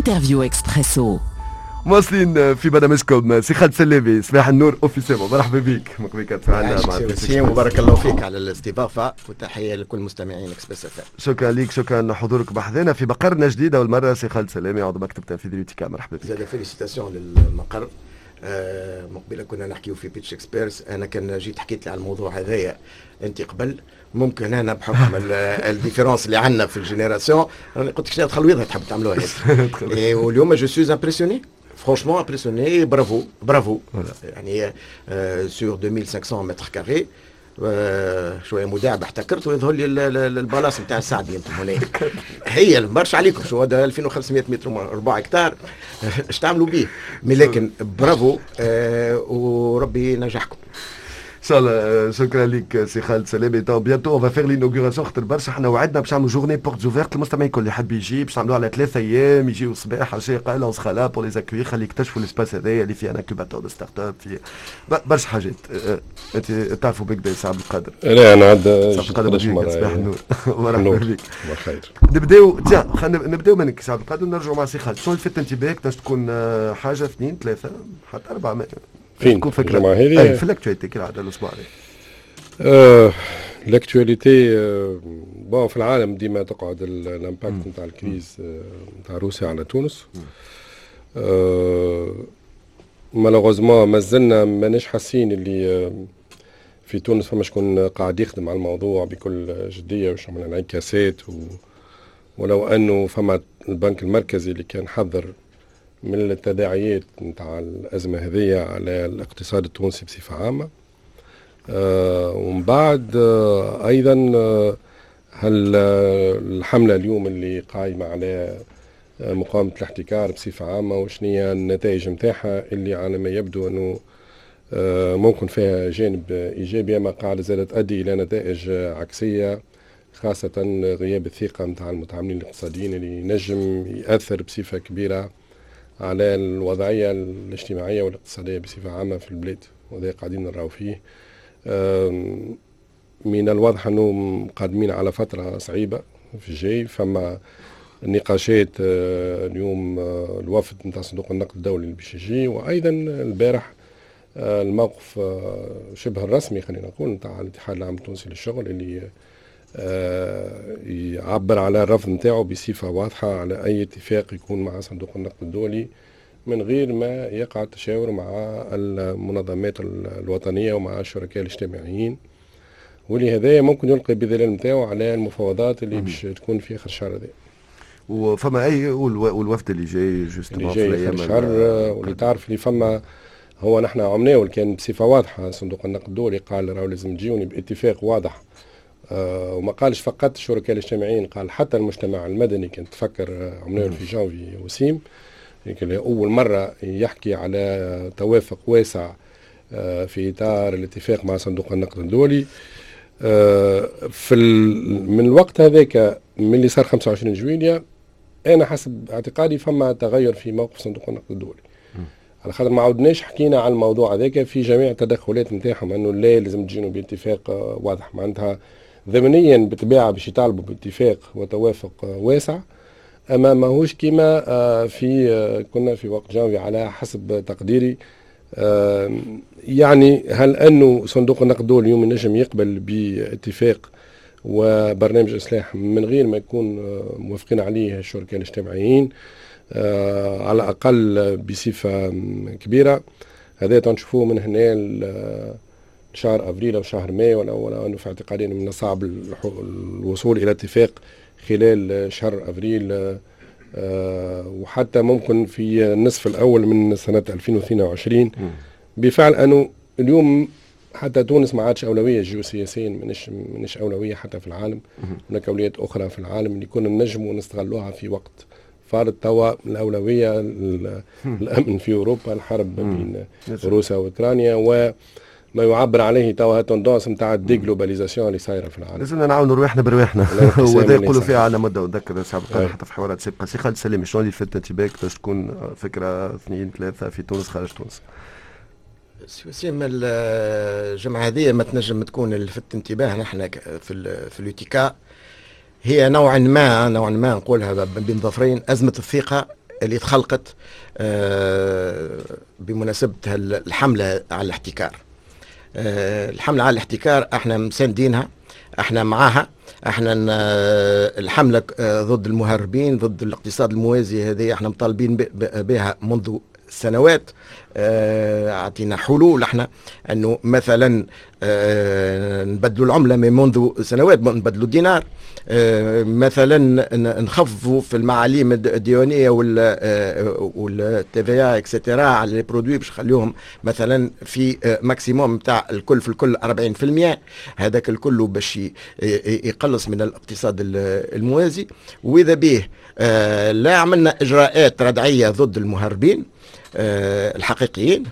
انترفيو اكسبريسو. مواصلين في برنامجكم سي خالد سلامي صباح النور اوفيسيمون. مرحبا بك مقبيك تفاعلنا مع وسيم وبارك الله فيك على الاستضافه وتحيه لكل مستمعين اكسبريس اف ام. شكرا لك، شكرا حضورك بحذنا في مقرنا جديده والمره سي خالد سلامي عضو مكتب تنفيذي ليوتيكا. مرحبا بك. زاد فيليسيتاسيون للمقر. مقبله كنا نحكيو في بيتش اكسبيرس، انا كان جيت حكيت لي على الموضوع هذايا انت قبل، ممكن انا بحكم الديفيرونس اللي عندنا في الجينيراسيون انا قلت لك تخلويضها تحب تعملوها هيك. واليوم جو سوز امبرسيوني franchement impressionné, bravo. Voilà. يعني sur 2500 متر كاري شويه مداعبه احتكرت ويظهر لي البلاص نتاع السعدي انتم هناك. هي برشا عليكم شو هذا 2500 متر 4 هكتار ايش تعملوا به؟ لكن برافو وربي ينجحكم ان شاء الله. شكرا لك سي خالد سلامي. تو بيانتو اون فيغ لينوغوراسيون خاطر برشا حنا وعدنا باش نعملوا جورني بورت اوفيرت للمستمعين الكل اللي يحب يجي باش نعملوها على 3 ايام، يجيو الصباح عشيه قايله اون سخا لا بور لي زاكوي خلي يكتشفوا الاسباس هذايا اللي فيه ان انكوباتور دو ستارت اب فيه برشا حاجات. انت تعرفوا بك سي عبد القادر؟ لا انا عاد عبد القادر صباح النور. مرحبا بك. بخير. نبداو خلينا نبداو منك سي عبد القادر ونرجعوا مع سي خالد. شنو اللي فات انتباهك باش تكون حاجه 2 3 حتى 4 فين تكون فكره في الاكتواليتي كالعاده الاسبوع هذا؟ الاكتواليتي بون في العالم ديما تقعد الامباكت نتاع الكريز نتاع روسيا على تونس. مالوغوزمون مازلنا ماناش حاسين اللي في تونس فما شكون قاعد يخدم على الموضوع بكل جديه واش عملنا انعكاسات ولو انه فما البنك المركزي اللي كان حذر من التداعيات نتاع الازمه هذه على الاقتصاد التونسي بصفه عامه. ومن بعد ايضا هل الحمله اليوم اللي قايمه على مقاومه الاحتكار بصفه عامه وشنية النتائج نتاعها اللي على ما يبدو انه ممكن فيها جانب ايجابي اما قاعده زادت تؤدي الى نتائج عكسيه، خاصه غياب الثقه نتاع المتعاملين الاقتصاديين اللي ينجم ياثر بصفه كبيره على الوضعيه الاجتماعيه والاقتصاديه بصفه عامه في البلاد، وهذا قاعدين نراو فيه. من الواضح أنه قادمين على فترة صعيبة في الجاي. فما النقاشات اليوم الوفد نتاع صندوق النقد الدولي اللي باش يجي، وأيضا البارح الموقف شبه الرسمي خلينا نقول نتاع الاتحاد العام التونسي للشغل اللي يعبر على الرفض نتاعو بصفة واضحة على أي اتفاق يكون مع صندوق النقد الدولي من غير ما يقع التشاور مع المنظمات الوطنية ومع الشركاء الاجتماعيين، ولهذا ممكن يلقي بظلال نتاعو على المفاوضات اللي باش تكون في آخر الشهر هذا. وفما أي والوفد اللي جاي جوستومون في آخر الشهر واللي تعرف اللي فما هو نحن عمناه كان بصفة واضحة صندوق النقد الدولي قال راهو لازم تجيوني باتفاق واضح، وما قالش فقط الشركاء الاجتماعيين، قال حتى المجتمع المدني كان تفكر عمناه في جانفي وسيم أول مرة يحكي على توافق واسع في إطار الاتفاق مع صندوق النقد الدولي. من الوقت هذاك من اللي صار 25 جويلية أنا حسب اعتقادي فما تغير في موقف صندوق النقد الدولي، على خاطر ما عودناش حكينا على الموضوع هذاك في جميع التدخلات نتاعهم أنه لا لازم تجينوا باتفاق واضح، معناتها ضمنيا بالطبيعة باش يطالبوا باتفاق وتوافق واسع، أما ماهوش كيما كنا في وقت جانفي على حسب تقديري. يعني هل أنه صندوق النقد الدولي اليوم ينجم يقبل باتفاق وبرنامج إصلاح من غير ما يكون موافقين عليه الشركاء الاجتماعيين على الأقل بصفة كبيرة؟ هذا تنشوفوه من هنا شهر أفريل أو شهر ماي، ولا أنه في اعتقادي من الصعب الوصول إلى اتفاق خلال شهر أفريل، وحتى ممكن في النصف الأول من سنة 2022. بفعل أنه اليوم حتى تونس ما عادش أولوية جيوسياسيا، منش أولوية حتى في العالم. هناك أولويات أخرى في العالم اللي كنا ننجم ونستغلوها في وقت فارض. توا الأولوية الأمن في أوروبا، الحرب بين روسيا وأوكرانيا ما يعبر عليه توا تندونس نتاع الديجلوباليزاسيون اللي صايره في العالم. لازمنا نعاونوا رواحنا برواحنا وهذا يقولوا فيها على مدى وذكر سابقا حتى في حوارات سابقه. سي خالد سلامي، شنو اللي فات انتباهك باش تكون فكره 2 3 في تونس خارج تونس؟ سيما الجمعة هذه ما تنجم تكون اللي فت انتباه نحن في اليوتيكا هي نوعا ما نقولها بين ظفرين أزمة الثقة اللي تخلقت بمناسبة الحملة على الاحتكار. الحملة على الاحتكار احنا مساندينها، احنا معاها، احنا الحملة ضد المهربين، ضد الاقتصاد الموازي، هذه احنا مطالبين بها منذ سنوات. اعطينا حلول احنا انه مثلا نبدلوا العمله من منذ سنوات، نبدلوا الدينار، مثلا نخفضوا في المعاليم الديوانيه والتي في اي اكسترا على لي برودوي باش نخليهم مثلا في ماكسيموم نتاع الكل في الكل 40%. هذاك الكل باش يقلص من الاقتصاد الموازي. واذا به لا عملنا اجراءات ردعيه ضد المهربين الحقيقيين،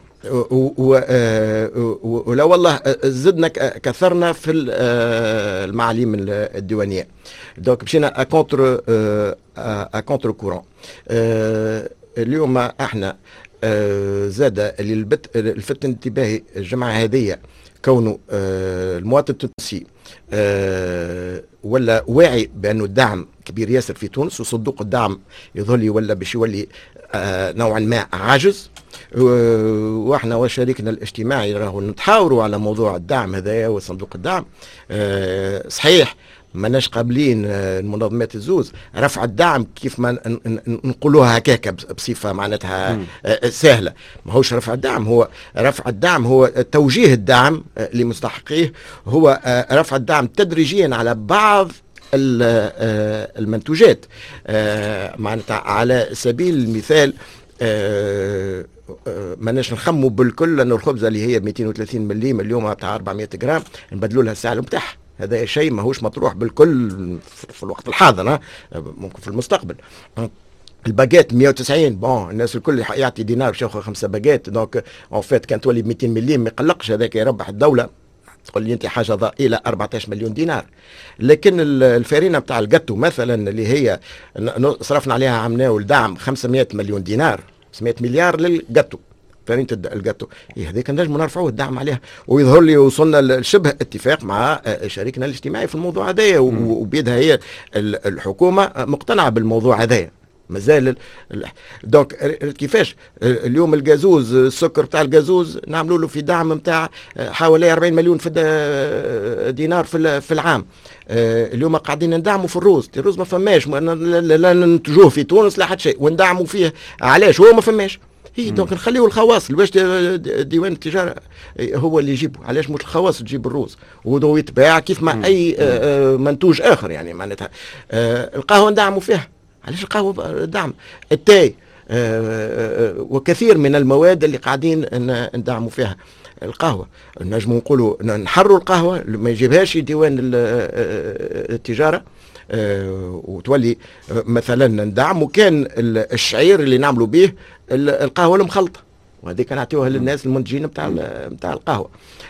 ولا والله زدنا كثرنا في المعاليم الديوانيه. دونك مشينا كونتر كورون. اليوم احنا زاد اللي لفت انتباهي الجمعه هذه كونه المواطن التونسي ولا واعي بانه الدعم كبير ياسر في تونس، وصندوق الدعم يظهر لي ولا باش يولي نوعا ما عاجز. واحنا وشريكنا الاجتماعي راهو نتحاوروا على موضوع الدعم هذايا وصندوق الدعم. صحيح ماناش قابلين المنظمات الزوز رفع الدعم كيف ما نقولوها هكاك بصفه معناتها سهله. ما هوش رفع الدعم، هو رفع الدعم هو توجيه الدعم لمستحقيه، هو رفع الدعم تدريجيا على بعض المنتوجات. معناتها على سبيل المثال ماناش نخموا بالكل لانه الخبزه اللي هي 230 مليم اليوم تاع 400 جرام نبدلوا لها السعر نتاعها. هذا شيء ماهوش مطروح بالكل في الوقت الحاضر، ممكن في المستقبل. الباجيت 190 بون الناس الكل يعطي دينار باش ياخذ 5 باجيت، دونك اون فيت كانت تولي ب 200 مليم ما يقلقش، هذاك يربح الدوله. تقول لي انت حاجه ضئيله 14 مليون دينار. لكن الفارينه بتاع الجاتو مثلا اللي هي صرفنا عليها عمناه والدعم 500 مليون دينار، 500 مليار للجاتو، فارينه الجاتو، هذيك نجم نرفعوا الدعم عليها. ويظهر لي وصلنا لشبه اتفاق مع شريكنا الاجتماعي في الموضوع هذايا، وبيدها هي الحكومه مقتنعه بالموضوع هذايا. مازال دونك كيفاش اليوم الجازوز السكر بتاع الجازوز نعملوا له في دعم نتاع حوالي 40 مليون في دينار في العام. اليوم قاعدين ندعموا في الرز ما فماش، لا ننتجوه في تونس لا حتى شيء، وندعموا فيه علاش هو ما فماش. هي دونك نخليو الخواص باش ديوان التجاره هو اللي يجيبه، علاش مش الخواص تجيب الروز وهو يتباع كيف ما اي منتوج اخر. يعني معناتها القهوه ندعموا فيها، علاش القهوه دعم التاي وكثير من المواد اللي قاعدين ندعموا فيها القهوه. نجموا نقولوا نحروا القهوه ما يجيبهاش ديوان التجاره، وتولي مثلا ندعموا كان الشعير اللي نعملوا به القهوه المخلطه، وهذيك نعطيوها للناس المنتجين نتاع القهوه.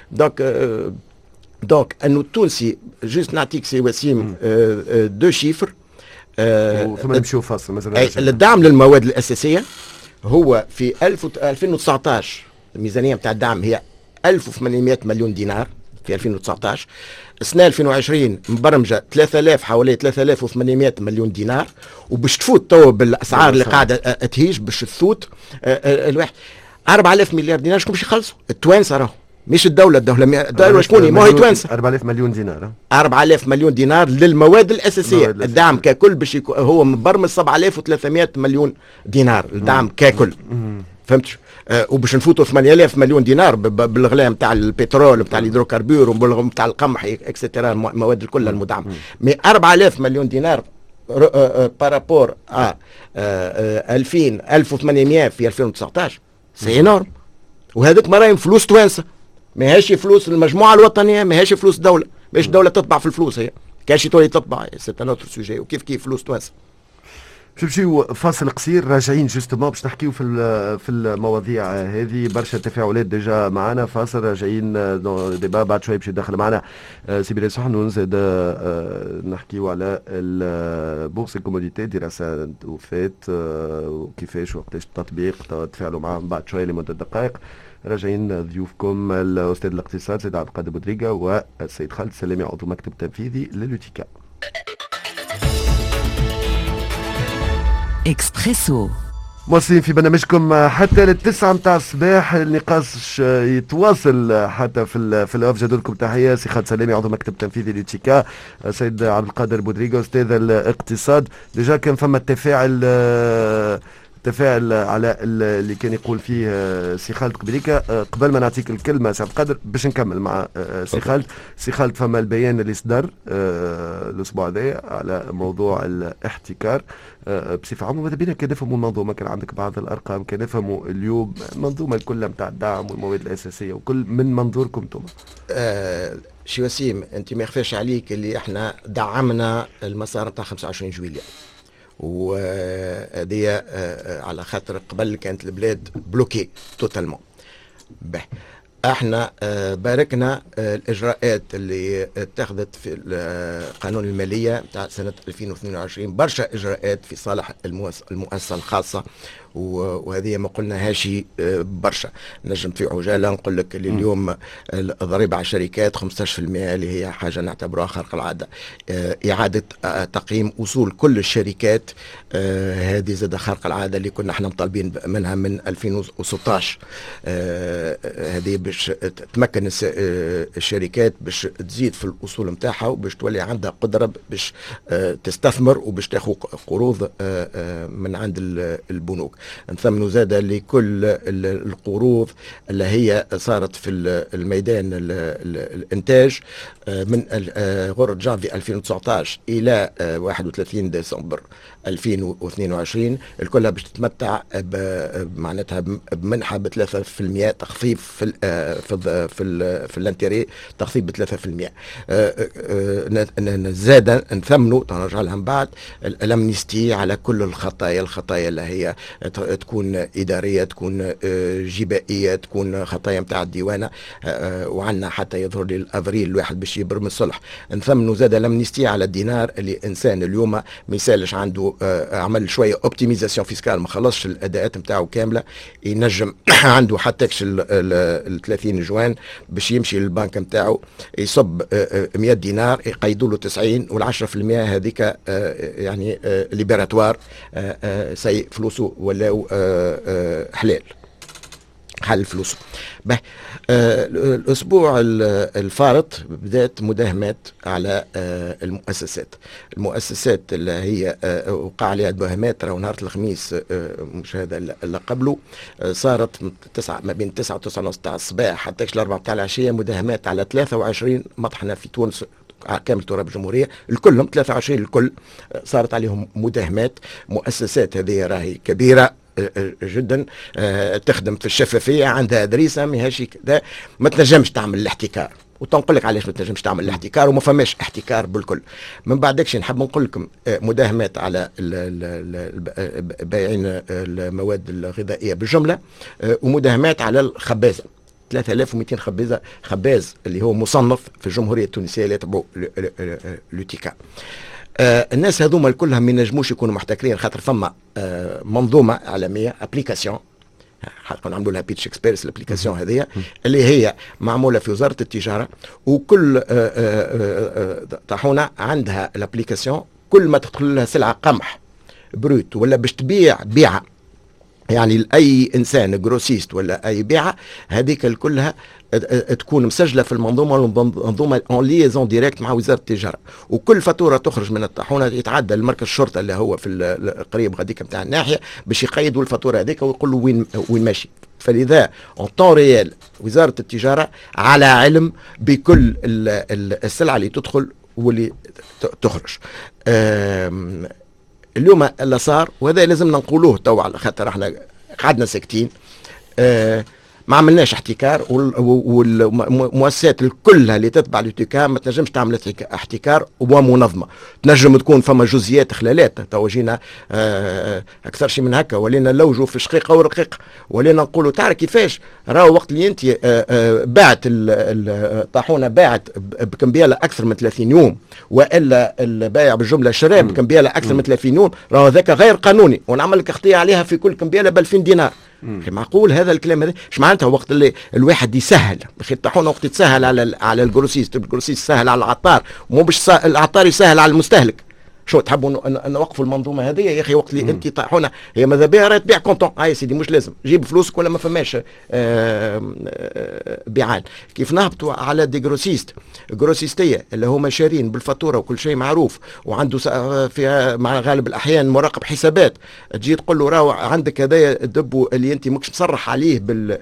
دونك انه التونسي جوست نعطيك سي وسيم دو شيفر. ثم نمشيو فاصل مثلا. الدعم للمواد الاساسيه هو في 2019 الميزانيه نتاع الدعم هي 1800 مليون دينار في 2019. السنه 2020 مبرمجه 3000 حوالي 3800 مليون دينار، وباش تفوت تو بالاسعار اللي قاعده تهيج باش تفوت الواحد 4000 مليار دينار. شكون باش يخلصوا؟ التوانسه راهو مش الدولة شكون؟ ما هي توانسه. 4000 مليون دينار 4000 مليون دينار للمواد الاساسيه. الدعم ككل باش هو مبرمج 7300 مليون دينار الدعم ككل. فهمت؟ وباش نفوتوا 8000 مليون دينار بالغلاء نتاع البترول نتاع الهيدروكربور ونتاع القمح اكسترا المواد الكل المدعمه. مي 4000 مليون دينار بارابور 1800 في 2019 سي انورم. وهذاك مراهم فلوس توانسه، ماهيش فلوس المجموعه الوطنيه، ماهيش فلوس الدوله. باش الدوله تطبع في الفلوس هي كاش تولي تطبع سي ان اوتر سوجي. وكيف فلوس توانسه. باش نمشيو فاصل قصير، راجعين جوستومون باش نحكيو في المواضيع هذه. برشا تفاعلات ديجا معنا. فاصل راجعين ديبا بعد شوي باش يدخل معنا سي بلال صحنون. زاد نحكيو على البورصه الكوموديتي، دراسه وفات وكيفاش وقتاش التطبيق تفاعلوا معاهم بعد شوي لمده دقائق. راجعين ضيوفكم الاستاذ الاقتصاد سيد عبد القادر بودريقه والسيد خالد سلامي عضو مكتب تنفيذي للوتيكا. اكسبريسو مواصلين في برنامجكم حتى للتسعة متاع الصباح. النقاش يتواصل حتى في الاوف. جدولكم تحية سي خالد سلامي عضو مكتب تنفيذي لتشيكا، سيد عبد القادر بودريغو استاذ الاقتصاد. ديجا كان فما تفاعل على اللي كان يقول فيه سي خالد قبليك. قبل ما نعطيك الكلمه سي عبد القادر باش نكمل مع سي خالد فما البيان اللي صدر الاسبوع هذا على موضوع الاحتكار بصفه عامه. ماذا بينا كان نفهموا المنظومه، كان عندك بعض الارقام، كان نفهموا اليوم المنظومه كلها نتاع الدعم والمواد الاساسيه وكل من منظوركم انتم. شي وسيم، انت ما يخفاش عليك اللي احنا دعمنا المسار نتاع 25 جويلية، وهذه على خاطر قبل كانت البلاد بلوكي توتالمون. احنا باركنا الاجراءات اللي اتخذت في القانون الماليه تاع سنه 2022، برشا اجراءات في صالح المؤسسه الخاصه، وهذه ما قلناهاش برشا. نجم في عجاله نقول لك اللي اليوم الضريبه على الشركات 15% اللي هي حاجه نعتبروها خارق العاده. اعاده تقييم اصول كل الشركات، هذه زاد خارق العاده اللي كنا احنا مطالبين منها من 2016. هذه باش تمكن الشركات باش تزيد في الاصول نتاعها وباش تولي عندها قدره باش تستثمر وباش تاخذ قروض من عند البنوك. نثمنوا زاد لكل القروض اللي هي صارت في الميدان الانتاج من غرة جانفي 2019 الى 31 ديسمبر 2022 الكلها باش تتمتع معناتها بمنحه ب 3% تخفيض في الانتري، تخفيض ب 3%. زاد نثمنوا نرجع لها من بعد الامنيستي على كل الخطايا اللي هي تكون اداريه، تكون جبائيه، تكون خطايا نتاع الديوانه. وعندنا حتى يظهر لي الافريل الواحد باش يبرم الصلح. نثمنوا زاد الامنيستي على الدينار اللي انسان اليوم ما يسالش عنده عمل شويه اوبتيميزاسيون فيسكال ما خلصش الاداءات نتاعو كامله، ينجم عنده حتى ال 30 جوان باش يمشي للبنك نتاعو يصب 100 دينار يقيدوا له 90 وال10% هذيك يعني ليبراتوار سي فلوسه ولاو حلال حل فلوسه. الأسبوع الفارط بدأت مداهمات على المؤسسات اللي هي وقع عليها مداهمات. راهو نهار الخميس مش هذا اللي قبله صارت ما بين 9 و 9 ونص تاع الصباح حتى 4 تاع العشية مداهمات على 23 مطحنة في تونس كامل تراب الجمهورية الكلهم 23 الكل صارت عليهم مداهمات. مؤسسات هذه راهي كبيرة جدا، تخدم في الشفافيه، عندها ادريسه ماهيش كذا، ما تنجمش تعمل الاحتكار. وتنقول لك علاش ما تنجمش تعمل الاحتكار وما فماش احتكار بالكل. من بعد شيء نحب نقول لكم مداهمات على بائعين المواد الغذائيه بالجمله، ومداهمات على الخبازه 3200 خباز اللي هو مصنف في الجمهوريه التونسيه اللي يتبعوا لوتيكا. الناس هذوما كلها ما ينجموش يكونوا محتكرين خاطر فما منظومه عالميه ابليكاسيون حتى نعملوا لها بيتش اكسبيرس. الابليكاسيون هذه اللي هي معموله في وزاره التجاره، وكل طاحونه عندها الابليكاسيون. كل ما تدخل لها سلعه قمح بروت ولا باش تبيع بيعه يعني لاي انسان جروسيست ولا اي بيعه، هذيك كلها تكون مسجله في المنظومه اون ليزون ديريكت مع وزاره التجاره. وكل فاتوره تخرج من الطاحونه يتعدى لمركز الشرطه اللي هو في القريب غاديك نتاع الناحيه باش يقيدوا الفاتوره هذيك ويقولوا وين ماشي. فلذا اون طون ريال وزاره التجاره على علم بكل السلعه اللي تدخل واللي تخرج. اليوم اللي صار وهذا لازم نقولوه تو على خاطر احنا قعدنا ساكتين، ما عملناش احتكار، والمؤسسات كلها اللي تتبع لوتيكا ما تنجمش تعمل احتكار ومنظمه. تنجم تكون فما جزئيات خلالات تو جينا اكثر شيء من هكا، ولينا نلوجوا في شقيقه ورقيقه، ولينا نقولوا تعرف كيفاش راهو وقت اللي انت باعت الطاحونه باعت بكمبياله اكثر من 30 يوم، والا البائع بالجمله شراب بكمبياله اكثر من 30 يوم، راهو ذاك غير قانوني ونعمل لك اخطيه عليها في كل كمبياله ب 2000 دينار. معقول هذا الكلام هذا؟ ايش معناتها وقت اللي الواحد يسهل بخي الطاحونه وقت يتسهل على الجروسيست، الجروسيست يسهل على العطار، ومو باش العطار يسهل على المستهلك. شو تحبوا نوقفوا المنظومه هذه يا اخي؟ وقت اللي انت طاحونا هي ماذا بها راهي تبيع كونتون. يا سيدي مش لازم جيب فلوسك ولا ما فماش بيعان. كيف نهبطوا على دي جروسيستيه اللي هما شارين بالفاتوره وكل شيء معروف وعنده فيها مع غالب الاحيان مراقب حسابات، تجي تقول له راهو عندك هذايا الدبو اللي انت ماكش مصرح عليه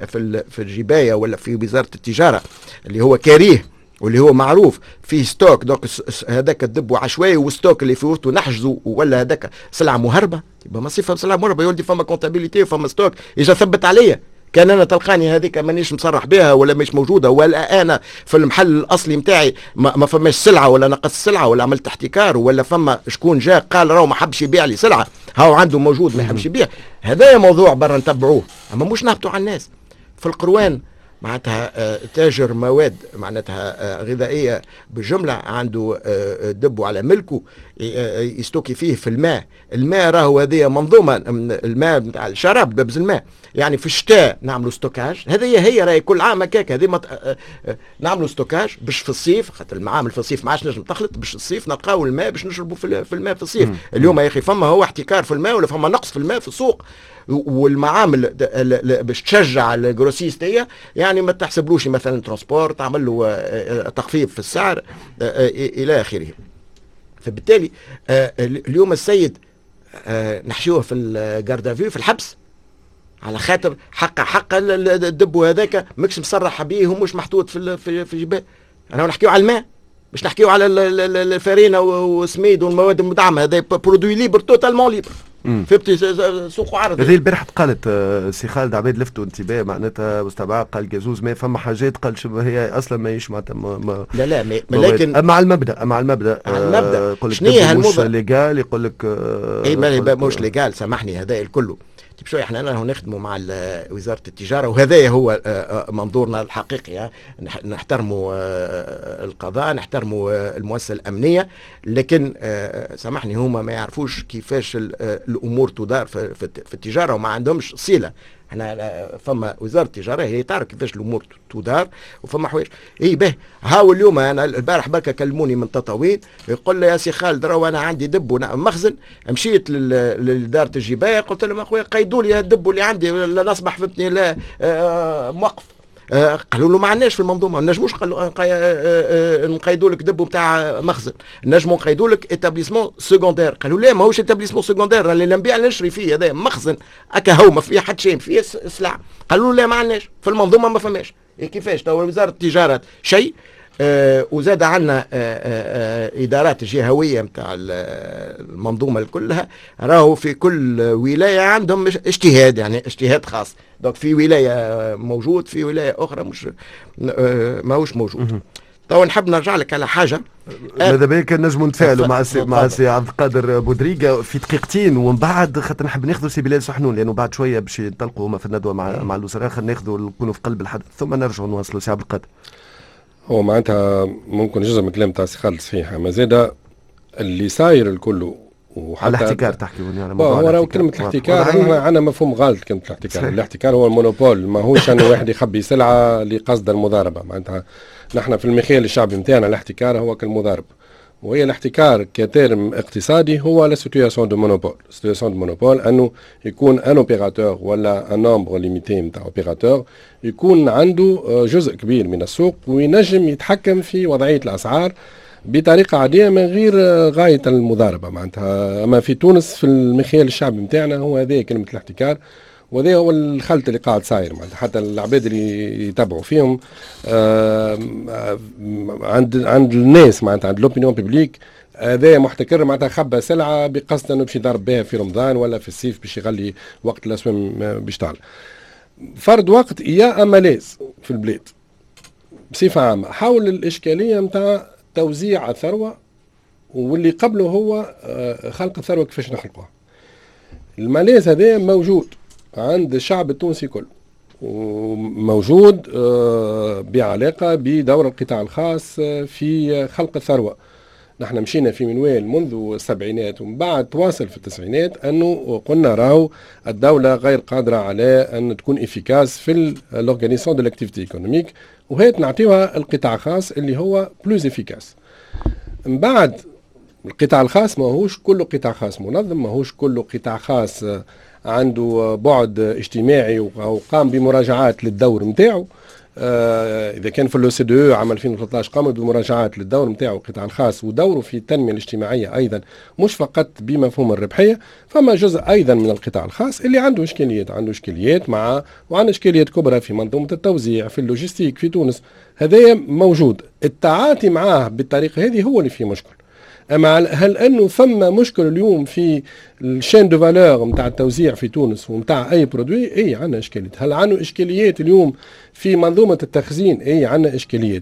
في الجبايه ولا في وزاره التجاره اللي هو كاريه واللي هو معروف فيه ستوك، دوك هذاك الدب عشوائي والستوك اللي في وسطه نحجزه ولا هذاك سلعه مهربه، يبقى ما صفه سلعه مهربه يولدي فما كونتابيليتي وفما ستوك اجا ثبت عليا. كان انا تلقاني هذيك مانيش مصرح بها ولا مش موجوده ولا انا في المحل الاصلي نتاعي ما فماش سلعه ولا نقص سلعه ولا عملت احتكار ولا فما شكون جاء قال راهو ما حبش يبيع لي سلعه هاو عنده موجود ما يحبش يبيع، هذا موضوع برا نتبعوه. اما مش نهبطوا على الناس في القروان معناتها تاجر مواد معناتها غذائيه بالجمله عنده دبوا على ملكه يستوكي فيه في الماء راهو هذه منظومه الماء نتاع الشراب ببز الماء يعني في الشتاء نعملوا ستوكاج، هذه هي راهي كل عام هكاك هذه نعملوا ستوكاج باش في الصيف خاطر المعامل في الصيف ما عادش نجم تخلط باش الصيف نلقاو الماء باش نشربوا في الماء في الصيف. اليوم يا اخي فما هو احتكار في الماء ولا فما نقص في الماء في السوق والمعامل باش تشجع الجروسيست هي يعني ما تحسبلوش مثلا ترانسبور تعمل له تخفيض في السعر الى اخره. فبالتالي اليوم السيد نحشوه في الجاردافيو في الحبس على خاطر حق الدبو هذاك ماكش مصرح به ومش محطوط في جبال. انا نحكيو على الماء مش نحكيو على الفارينه والسميد والمواد المدعمه، هذا برودوي ليبر توتالمون ليبر فهمتي سوق وعرض. هذه البارح قالت سي خالد عبيد لفتوا انتباه معناتها واستبعاد قال جازوز ما فما حاجات قال شبه هي اصلا ماهيش معناتها لا لكن اما على المبدا شنو هي مش ليغال يقول لك اي مش ليغال سامحني هذا الكل شوي احنا نخدموا مع وزاره التجاره وهذا هو منظورنا الحقيقي. نحترموا القضاء نحترموا المؤسسه الامنيه لكن سامحني هما ما يعرفوش كيفاش الامور تدار في التجاره وما عندهمش صله. احنا فما وزاره التجاره هي تعرف كيفاش الامور تدار وفما حوايج اي به. هاو اليوم انا البارح بركه كلموني من تطاوين يقول لي يا سي خالد راهو انا عندي دب مخزن، مشيت لدارة الجبايه قلت لهم اخويا قيدوا لي الدب اللي عندي لا نصبح فهمتني لا موقف. قالوا له ما عندناش في المنظومه ما نجموش نقيدوا لك دب بتاع مخزن، نجموا نقيدوا لك ايتابليسمون سكوندير. قالوا لا ماهوش ايتابليسمون سكوندير اللي نبيع نشري فيه هذا مخزن اكا هو ما فيه حد شيء فيه سلع. قالوا لا ما عندناش في المنظومه ما فماش. كيفاش تو وزاره التجاره شيء وزاد عنا إدارات جهوية متاع المنظومة كلها راهو في كل ولاية عندهم اجتهاد يعني اجتهاد خاص. دونك في ولاية موجود في ولاية أخرى مش ماهوش موجود. تو نحب نرجع لك على حاجة ماذا بيا كان نجموا نتفاعلوا مع سي عبد القادر بودريقة في دقيقتين ومن بعد خاطر نحب ناخذوا سي بلال سحنون لأنه بعد شوية باش ينطلقوا هما في الندوة مع الوزراء. خلينا ناخذوا نكونوا في قلب الحدث ثم نرجعوا نواصلوا سي عبد القادر. هو معناتها ممكن جزء من كلام تاع سي خالد صحيح ما زاد اللي صاير الكل وحتى على الاحتكار تحكي على موضوع هو كلمة الاحتكار عندنا مفهوم غلط. كلمة الاحتكار الاحتكار هو المونوبول ماهوش أن واحد يخبي سلعة لقصد المضاربة. معناتها نحن في المخيل الشعبي نتاعنا الاحتكار هو كالمضاربة وهي الاحتكار كترم اقتصادي هو لا سيتوياسيون دو مونوبول. سيتوياسيون دو مونوبول انه يكون ان اوبيراتور ولا ان نومبر ليميتي نتاع اوبيراتور يكون عنده جزء كبير من السوق وينجم يتحكم في وضعية الاسعار بطريقة عادية من غير غاية المضاربة. معناتها اما في تونس في المخيل الشعبي نتاعنا هو هذه كلمة الاحتكار وهذا هو الخلط اللي قاعد صاير. معناتها حتى العباد اللي يتابعوا فيهم عند الناس معناتها عند لوبينيون بيبليك هذا محتكر معناتها خبى سلعه بقصد انه باش يضرب بها في رمضان ولا في الصيف باش يغلي وقت الاسوام بيشتغل. فرض وقت يا ملاذ في البلاد بصفه عامه حول الاشكاليه نتاع توزيع الثروه واللي قبله هو خلق الثروه كيفاش نخلقوها. الملاذ هذا موجود عند الشعب التونسي كله وموجود بعلاقة بدور القطاع الخاص في خلق الثروة. نحن مشينا في منوال منذ السبعينات ومن بعد تواصل في التسعينات أنه قلنا راهو الدولة غير قادرة على أن تكون إفيكاس في الأورغانيزاسيون دو لاكتيفيتي ايكونوميك وهي نعطيوها القطاع الخاص اللي هو بلوز إفيكاس. من بعد القطاع الخاص ماهوش كله قطاع خاص منظم، ماهوش كله قطاع خاص عنده بعد اجتماعي وقام بمراجعات للدور نتاعو. اذا كان في الاو سي دو عام 2013 قاموا بمراجعات للدور نتاعو القطاع الخاص ودوره في التنميه الاجتماعيه ايضا، مش فقط بمفهوم الربحيه. فما جزء ايضا من القطاع الخاص اللي عنده اشكاليات مع وعنده اشكاليات كبرى في منظومه التوزيع، في اللوجستيك في تونس. هذا موجود، التعاطي معاه بالطريقه هذه هو اللي فيه مشكل. اما هل انه ثم مشكل اليوم في الشين دو فالور نتاع التوزيع في تونس ونتاع اي برودوي؟ اي عندنا اشكاليات. هل عنده اشكاليات اليوم في منظومه التخزين؟ اي عندنا اشكاليات.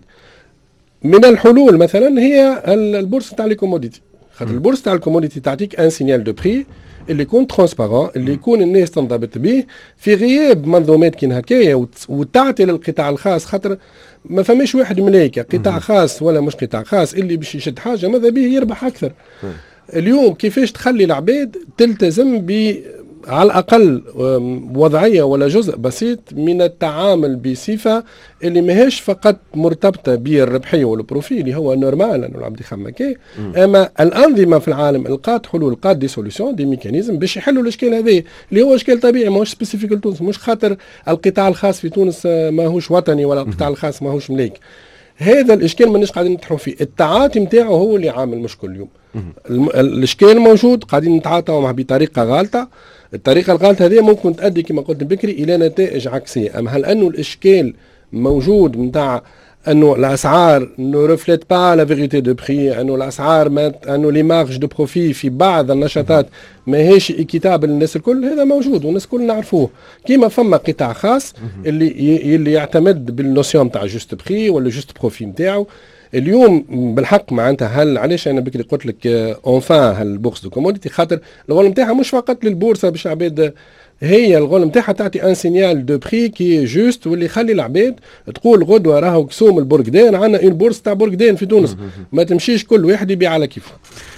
من الحلول مثلا هي البورصه تاع الكوموديتي، خاطر البورصه تاع الكوموديتي تعطيك ان سينيال دو بري اللي يكون ترونسبارون، اللي يكون الناس تنضبط به في غياب منظومات كي هكايا، وتعطي للقطاع الخاص، خاطر ما فماش واحد ملايكه قطاع خاص ولا مش قطاع خاص اللي باش يشد حاجه ماذا به يربح اكثر. اليوم كيفاش تخلي العباد تلتزم ب على الاقل وضعيه ولا جزء بسيط من التعامل بصفه اللي ماهيش فقط مرتبطه بالربحيه والبروفي اللي هو نورمال انه العبد يخمم كي. اما الانظمه في العالم القات حلول، قات دي سوليسيون دي ميكانيزم باش يحلوا الاشكال هذا اللي هو اشكال طبيعي ماهوش سبيسيفيك لتونس، مش خاطر القطاع الخاص في تونس ماهوش وطني ولا القطاع الخاص ماهوش مليك. هذا الاشكال ماناش قاعدين نطرحوا فيه، التعاطي نتاعو هو اللي عامل مشكل اليوم. الاشكال موجود، قاعدين نتعاطوا معه بطريقه غالطه. الطريقه الغالطه هذه ممكن تؤدي كما قلت بكري الى نتائج عكسيه. اما هل انه الاشكال موجود نتاع انه الاسعار نو ريفليت با لا فيغيتي دو بري، انه الاسعار انه لي مارج دو بروفي في بعض النشاطات ماهيش ايكيتابل للناس الكل، هذا موجود والناس الكل نعرفوه. كيما فما قطاع خاص اللي يعتمد بالنوسيون تاع جوست بري ولا جوست بروفي نتاعو. اليوم بالحق معناتها هل علاش انا بكري قلت لك اونفان البورصه دو كوموديتي، خاطر الغول نتاعها مش فقط للبورصه باش العباد، هي الغول نتاعها تعطي ان سينيال دو بري كي جوست واللي يخلي العباد تقول غدوه راهو كسوم البوركدان، عندنا اون بورصه تاع بوركدان في تونس، ما تمشيش كل واحد يبيع على كيفه.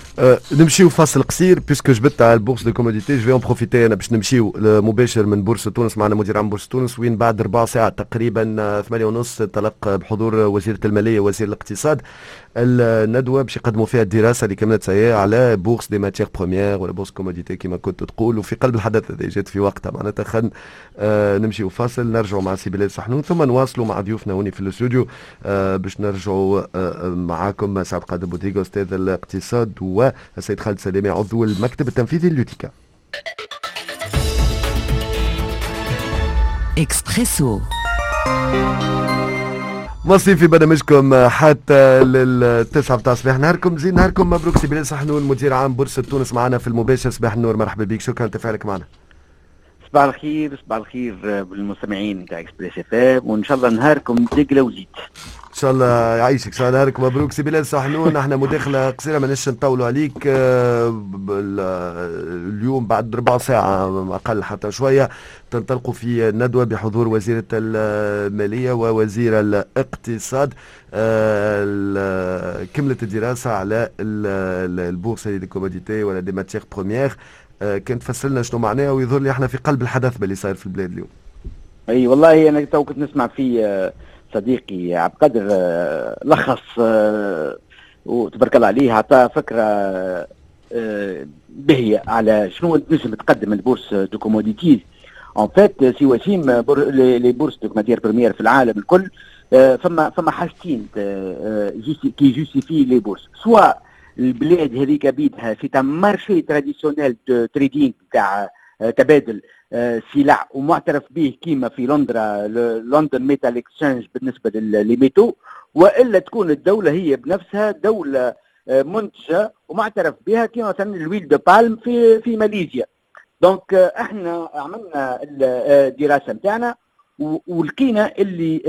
نمشيو فاصل قصير بيسكو جبت على البورصه دو كوموديتي، جو ان بروفيتي انا باش نمشيو مباشر من بورصه تونس معنا مدير عام بورصه تونس، وين بعد 4 ساعات تقريبا 8:30 تلقى بحضور وزيره الماليه ووزير الاقتصاد الندوه باش يقدموا فيها الدراسه اللي كملت ساعه على بورص دي ماتيير بروميير ولا بورص كوموديتي كما كنت تقول. وفي قلب الحدث هذا جات في وقتها معناتها خلينا نمشيو فاصل، نرجعوا مع سي بلال سحنون ثم نواصلوا مع ضيوفنا هوني في الاستوديو باش نرجعوا معاكم سعد قادر بوتيغا استاذ الاقتصاد والسيد خالد سلامي عضو المكتب التنفيذي لليوتيكا. اكسبريسو مصري في برنامجكم حتى للتسعة بتاع صباح نهاركم، زين نهاركم مبروك. سي بلال سحنون مدير عام بورصة تونس معنا في المباشر. صباح النور، مرحبا بك، شكرا لتفاعلك معنا. صباح الخير، صباح الخير بالمستمعين تاع اكسبريس اف ام، وان شاء الله نهاركم دقله وزيد. ان شاء الله يعيشك، ان شاء الله نهارك مبروك. سي بلال سحنون احنا مداخله قصيره ماناش نطولوا عليك، اليوم بعد 4 ساعة اقل حتى شويه تنطلقوا في ندوه بحضور وزيره الماليه ووزير الاقتصاد. كملت الدراسه على البورصه دي كوموديتي ولا دي ماتيير بروميير. كنت تفسر شنو معناها، ويظهر لي احنا في قلب الحدث باللي صاير في البلاد اليوم. اي والله انا تو كنت نسمع في صديقي عبد القادر لخص وتبارك الله عليه، عطى فكره باهيه على شنو تنجم تقدم البورس دو كوموديتيز. اون فيت سي وسيم لي بورس دو ماتيير بريمير في العالم الكل فما حاجتين كي جوستيفي لي بورس، سواء البلاد هذيك بيدها في مارشي تراديسيونيل تريدينغ تاع تبادل سلع ومعترف به كيما في لندن ميتال اكسشينج بالنسبه للميتو، والا تكون الدوله هي بنفسها دوله منتجه ومعترف بها كيما مثلا الويل دو بالم في ماليزيا. دونك احنا عملنا الدراسه نتاعنا ولقينا اللي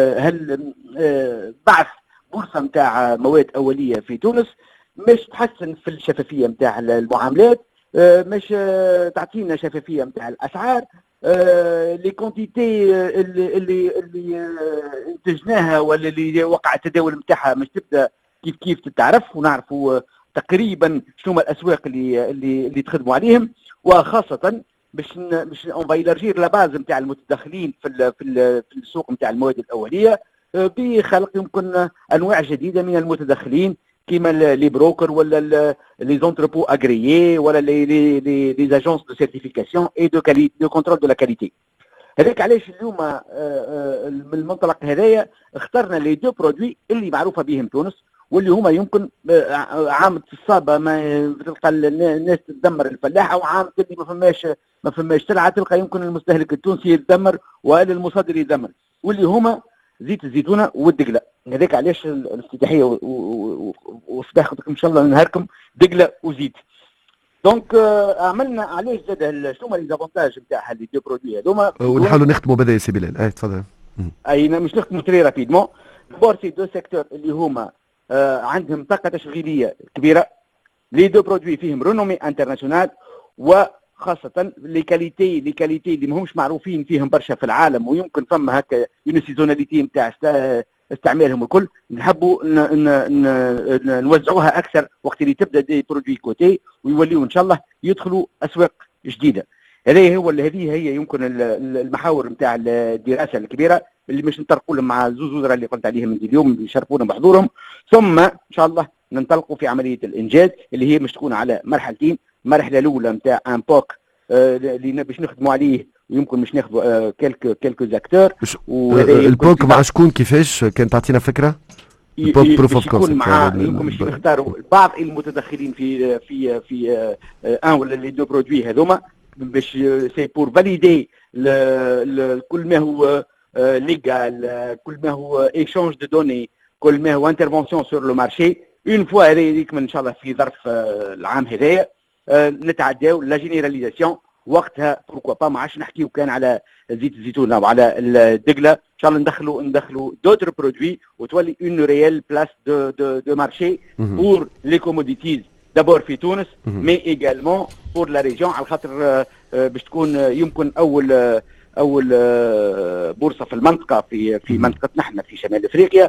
بعث بورصه نتاع مواد اوليه في تونس مش تحسن في الشفافيه نتاع المعاملات، مش تعطينا شفافيه نتاع الاسعار، لي كونتيتي اللي انتجناها ولا اللي وقع التداول نتاعها مش تبدا كيف تتعرف، ونعرفوا تقريبا شنو الاسواق اللي تخدموا عليهم، وخاصه باش اون فايلارجير لا باز نتاع المتدخلين في السوق نتاع المواد الاوليه بخلق يمكن انواع جديده من المتدخلين كيما لي بروكر ولا لي زونتربو اغريي ولا لي اجونس دو سيرتيفيكاسيون اي دو كونترول دو لا كاليتي. هذاك علاش اليوم من المنطلق هذايا اخترنا لي دو برودوي اللي معروفه بهم تونس، واللي هما يمكن عام الصابه ما تلقى الناس تدمر الفلاحه، وعام اللي ما فماش سلعه تلقى يمكن المستهلك التونسي يتدمر والمصدر يتدمر، واللي هما زيت الزيتونه والدقله. هذاك علاش الافتتاحيه وصباح ان شاء الله نهاركم دقله وزيت. دونك عملنا علاش زاد شنو لي زافونتاج نتاع لي دو برودوي هذوما، ونحاولوا نختموا بدا يا سي بلال. تفضل. اي مش نختموا تري رابيدمون. دابور سي دو سيكتور اللي هما عندهم طاقه تشغيليه كبيره، لي دو برودوي فيهم رونومي انترناسيونال، وخاصه لي كاليتي اللي ماهمش معروفين فيهم برشا في العالم، ويمكن فما هكا اون سيزوناليتي نتاع استعمالهم الكل، نحبوا نوزعوها اكثر وقت اللي تبدا دي برودوي كوتي ويوليوا ان شاء الله يدخلوا اسواق جديده. هذه هي يمكن المحاور نتاع الدراسه الكبيره اللي مش نطرقوا لهم مع زوز وزراء اللي قلت عليهم اليوم اللي يشرفونا بحضورهم، ثم ان شاء الله ننطلقوا في عمليه الانجاز اللي هي مش تكون على مرحلتين. المرحله الاولى نتاع ان بوك اللي باش نخدموا عليه، ويمكن مش ناخذوا كيلكو زاكتور. البوك مع شكون كيفاش كان تعطينا فكره؟ البوك بروف اوف كونسبت يمكن مش نختاروا بعض المتدخلين في ان ولا لي دو برودوي هذوما باش سي بور فاليدي كل ما هو ليغال، كل ما هو ايشونج دو دوني، كل ما هو انترفونسيون سور لو مارشي. اون فوا هذيك ان شاء الله في ظرف العام هذايا نتعداو لا جينيراليزاسيون. وقتها بوركوا با ما عادش نحكيو كان على زيت الزيتون او على الدقله، ان شاء الله ندخلوا دوتر برودوي وتولي اون ريال بلاس دو مارشي بور لي كوموديتيز دابور في تونس، مي ايغالمون بور لا ريجيون، على خاطر باش تكون يمكن اول بورصه في المنطقه في منطقتنا احنا في شمال افريقيا،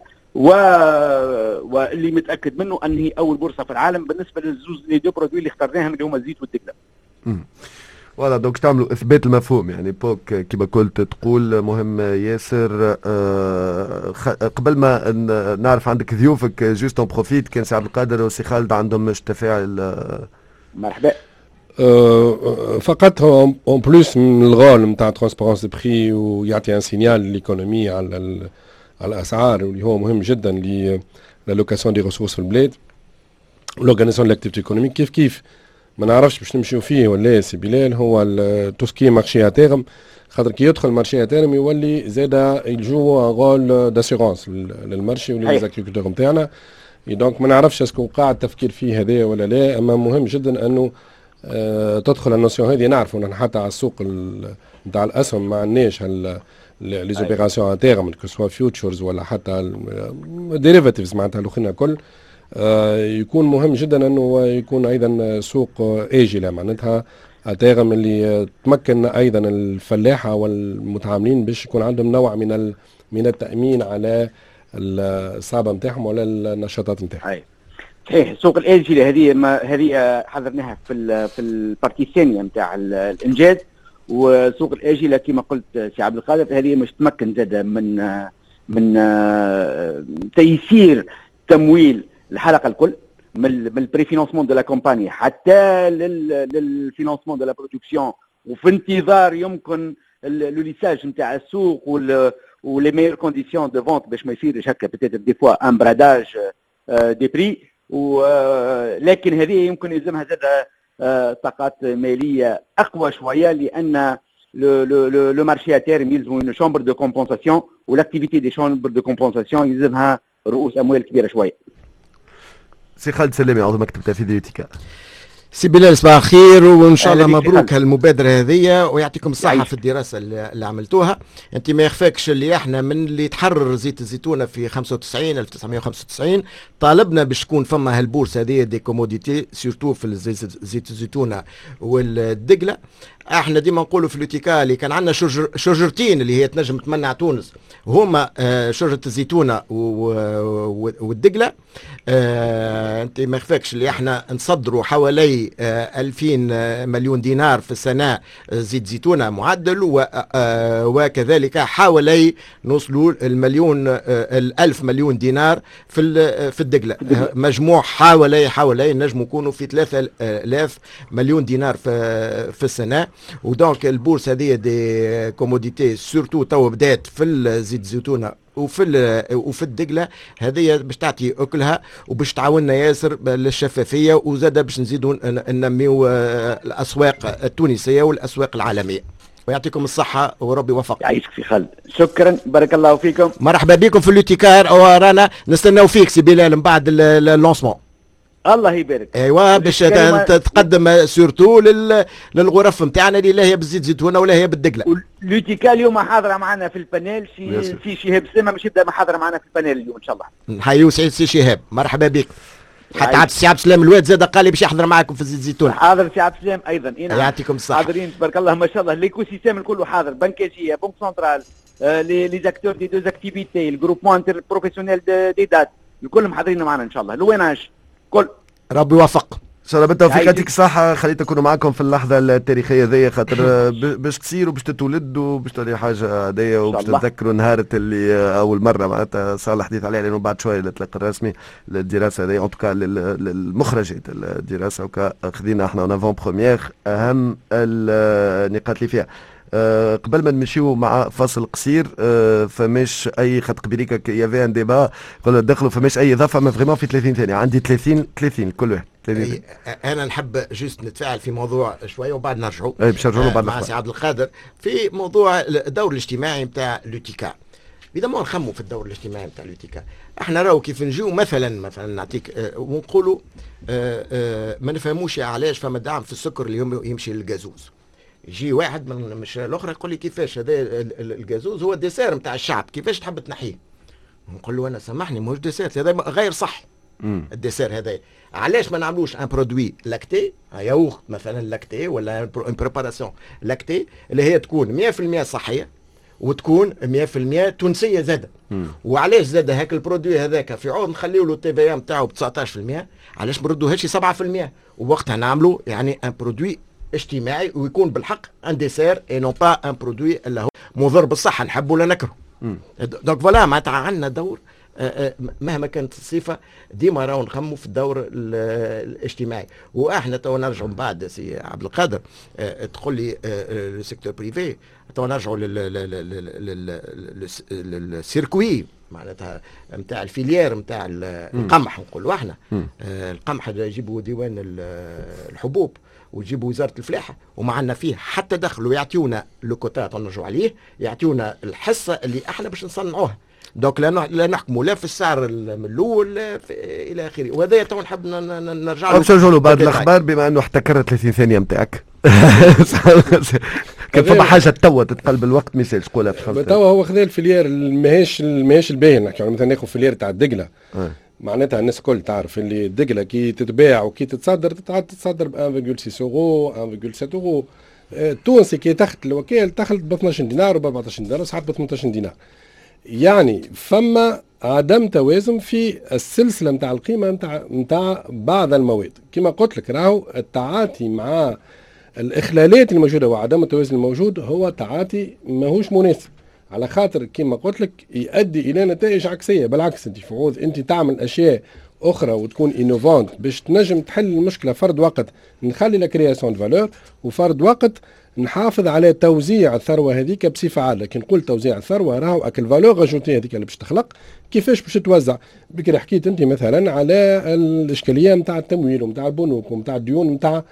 واللي متاكد منه ان هي اول بورصه في العالم بالنسبه للزوز لي دو برودوي اللي اخترناهم اللي هما الزيت والدقله. فوالا دونك تعملوا اثبات المفهوم، يعني بوك كما قلت تقول مهم ياسر. قبل ما نعرف عندك ضيوفك جوست اون بروفيت، كان سي عبد القادر وسي خالد عندهم تفاعل. مرحبا. فقط اون بلوس من الغول نتاع ترانسبارونس دو بري ويعطي ان سينيال ليكونومي على الاسعار، واللي هو مهم جدا للوكاسيون دي ريسورس في البلاد ولورغانيزاسيون لاكتيفيتي ايكونوميك. كيف ما نعرفش باش نمشيو فيه ولا سي بلال، هو توسكي مارشي تيرم، خاطر كي يدخل مارشي تيرم يولي زادا يجو غول داسيغونس للمارشي وللزاكريكولتور نتاعنا. دونك ما نعرفش اسكو وقع التفكير فيه هذايا ولا لا، اما مهم جدا انه تدخل النوسيون هذه. نعرفوا حتى على السوق نتاع الاسهم ما عندناش لي زوبيراسيون انتيرم كو سوا فيوتشرز ولا حتى ديريفاتيفز معناتها الاخرين الكل. يكون مهم جدا انه يكون ايضا سوق اجله معناتها اتيرم اللي تمكن ايضا الفلاحه والمتعاملين باش يكون عندهم نوع من التامين على الصعبه نتاعهم ولا النشاطات نتاعهم. صحيح. السوق الاجله هذه حضرناها في البارتي الثانيه نتاع الانجاز. وسوق الاجله كما قلت سي عبد القادر هذه مش تمكن زاد من تيسير تمويل الحلقه الكل، من البريفينانسمون دو لا كومباني حتى للفينانسمون دو لا برودكسيون، وفي انتظار يمكن لو ليساج نتاع السوق ولي ميور كونديسيون دو فونت باش ما يصيرش هكا بتيتر دي فوا ان براداج دي بري. لكن هذه يمكن يلزمها زاد طاقات ماليه اقوى شويه، لان لو مارشي تيرم يلزم اون شامبر دو كومبونساسيون، والاكتيفيتي دي شامبر دو كومبونساسيون يلزمها رؤوس اموال كبيره شويه. سي خالد سلامي عضو مكتب تنفيذي يوتيكا. سي بلال صباح الخير، وان شاء الله مبروك هالمبادره هذه ويعطيكم الصحه في الدراسه اللي عملتوها. انت ما يخفاكش اللي احنا من اللي تحرر زيت الزيتونه في 1995 طالبنا باش تكون فما هالبورصه هذه دي كوموديتي سورتو في زيت الزيتونه والدقله. احنا ديما نقولوا في اليوتيكا اللي كان عندنا شجرتين اللي هي تنجم تمنع تونس، هما شجره الزيتونه والدقله. انت ما يخفاكش اللي احنا نصدروا حوالي ل 2000 مليون دينار في السنة زيت زيتونة معدل، وكذلك حوالي نوصلوا المليون 1000 مليون دينار في الدقلة. مجموع حوالي نجم يكونوا في 3000 مليون دينار في السنة. ودونك البورصة هذه دي كوموديتي سورتو تو بدات في الزيت الزيتونة وفي الدقله هذه باش تعطي اكلها وباش تعاوننا ياسر للشفافيه، وزاد باش نزيدوا ننميو الاسواق التونسيه والاسواق العالميه. ويعطيكم الصحه وربي يوفق. يعيشك في خالد، شكرا بارك الله فيكم. مرحبا بكم في لوتيكار، ورانا نستناو فيك سي بلال من بعد اللونسمون. الله يبارك. ايوا باش تقدم سورتو للغرف نتاعنا اللي لا هي بالزيت زيتونه ولا هي بالدقله. لوتيكا اليوم حاضره معنا في البانيل، في شهاب سلامه باش يبدا حاضره معنا في البانيل اليوم ان شاء الله. نحيو سعيد سي شهاب، مرحبا بك. حتى عبد السي عبد السلام الواد زاد قال لي باش يحضر معاكم في الزيت زيتونه. حاضر سي عبد السلام ايضا. يعطيكم الصحه. حاضرين تبارك الله ما شاء الله. ليكو سيستيم الكل حاضر، بنكاجيه، بنك سنترال، لي زاكتور دي دوز اكتيفيتي، الجروبمون انتر بروفيسيونيل دي دات، الكل حاضرين معنا ان شاء الله. لويناج كل ربي يوفق. ان شاء الله بالتوفيق. يعطيك الصحة، خليت نكونوا معكم في اللحظة التاريخية ذي، خاطر باش تصير وباش تتولد وباش تولي حاجة هذيا، وباش تتذكروا نهار اللي أول مرة معناتها صار الحديث عليها، لأنه بعد شوية الإطلاق الرسمي للدراسة هذيا، أون توكا للمخرجات الدراسة، وكا خذينا احنا اون افون بروميير أهم النقاط اللي فيها. قبل ما نمشيو مع فاصل قصير، فماش اي خط قبيليك يافي ان ديبا قلنا دخلوا فماش اي اضافه، ما فريمون في 30 ثانيه عندي 30 كل واحد 30. انا نحب جوست نتفاعل في موضوع شويه وبعد نرجعوا. باش نرجعوا بعد مع سي عبد القادر في موضوع الدور الاجتماعي نتاع لوتيكا. اذا ما نخموا في الدور الاجتماعي نتاع لوتيكا، احنا راهو كيف نجيو مثلا نعطيك ونقولوا ما نفهموش علاش فما دعم في السكر اللي يمشي للجازوز. يجي واحد من مش الاخرى يقول لي كيفاش هذا الجازوز هو الديسير نتاع الشعب، كيفاش تحب تنحيه؟ نقول له انا سامحني مش ديسير، هذا غير صح. الديسير هذا علاش ما نعملوش ان برودوي لاكتي، ياغورت مثلا لاكتي، ولا ان بريباراسيون لاكتي اللي هي تكون 100% صحيه وتكون 100% تونسيه زاده. وعلاش زاد هاك البرودوي هذاك في عوض نخليو له التي في ام تاعو ب 19%، علاش ما نردوهاش 7%، ووقتها نعملوا يعني ان برودوي اجتماعي ويكون بالحق ان ديسير اي نون با ان برودوي اللي هو مضر بالصحه نحبوا ولا نكره. دونك فوالا معناتها عندنا دور مهما كانت الصفه، ديما راهو نخموا في الدور الاجتماعي. واحنا تو نرجعوا من بعد سي عبد القادر تقول لي السيكتور بريفي، تو نرجعوا للسيركوي معناتها نتاع الفيليير نتاع القمح. نقولوا احنا القمح يجيبوا ديوان الحبوب ويجيبوا وزاره الفلاحه وما عندنا فيه حتى دخل، ويعطيونا لوكوتات نرجعوا عليه، يعطيونا الحصه اللي احنا باش نصنعوها. دونك لا نحكموا لا في السعر من الاول الى اخره. وهذا تو نحب نرجع له. باش نرجعوا له بعد الاخبار، بما انه احتكر 30 ثانيه نتاعك. كان فما حاجه توا تتقلب الوقت، ميساج قولها في 5 توا هو خذا الفليير ماهيش الباهي. نحكي مثلا ناخذ فليير تاع الدقله، معناتها الناس الكل تعرف اللي الدقله كي تتباع وكي تتصدر تتصدر ب 1.6 اورو 1.7 اورو. التونسي كي تخت الوكيل تخلط ب 12 دينار وب 14 دينار وساعات ب 18 دينار. يعني فما عدم توازن في السلسله نتاع القيمه نتاع بعض المواد. كما قلت لك راهو التعاطي مع الاخلالات الموجوده وعدم التوازن الموجود هو تعاطي ماهوش مناسب، على خاطر كما قلت لك يؤدي الى نتائج عكسيه. بالعكس انت في عوض انت تعمل اشياء اخرى وتكون انوفونت باش تنجم تحل المشكله، فرد وقت نخلي لا كرياسيون فالور، وفرد وقت نحافظ على توزيع الثروه هذيك بصفه عادله. كي نقول توزيع الثروه راهو اكل فالور اجوتي هذيك اللي باش تخلق كيفاش باش توزع. بكري حكيت انت مثلا على الاشكاليه نتاع التمويل ونتاع البنوك ونتاع الديون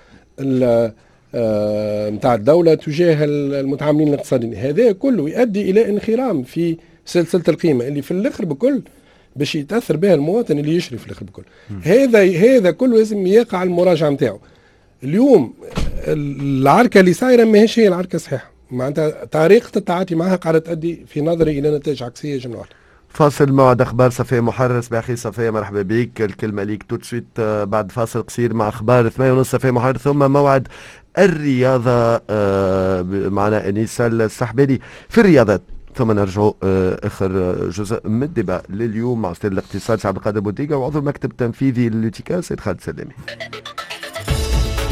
نتاع الدوله تجاه المتعاملين الاقتصاديين. هذا كله يؤدي الى انخرام في سلسله القيمه اللي في الاخر بكل باش يتاثر بها المواطن اللي يشري في الاخر بكل. هذا كله لازم يقع المراجعه نتاعو. اليوم العركه اللي صايره ماهيش هي العركه الصحيحه، معناتها طريقه التعاطي معها قاعده تؤدي في نظري الى نتائج عكسيه جمله. فاصل موعد اخبار صفيه محرر. باخي صفيه مرحبا بك، الكلمه ليك تو سويت بعد فاصل قصير مع اخبار 8:30 صفيه محرر، ثم موعد الرياضه معنا انيسه السحباني في الرياضات، ثم نرجع اخر جزء من الدباء لليوم مع استاذ الاقتصاد سي عبد القادر بوتيغا وعضو المكتب التنفيذي للوتيكا سيد خالد سلامي.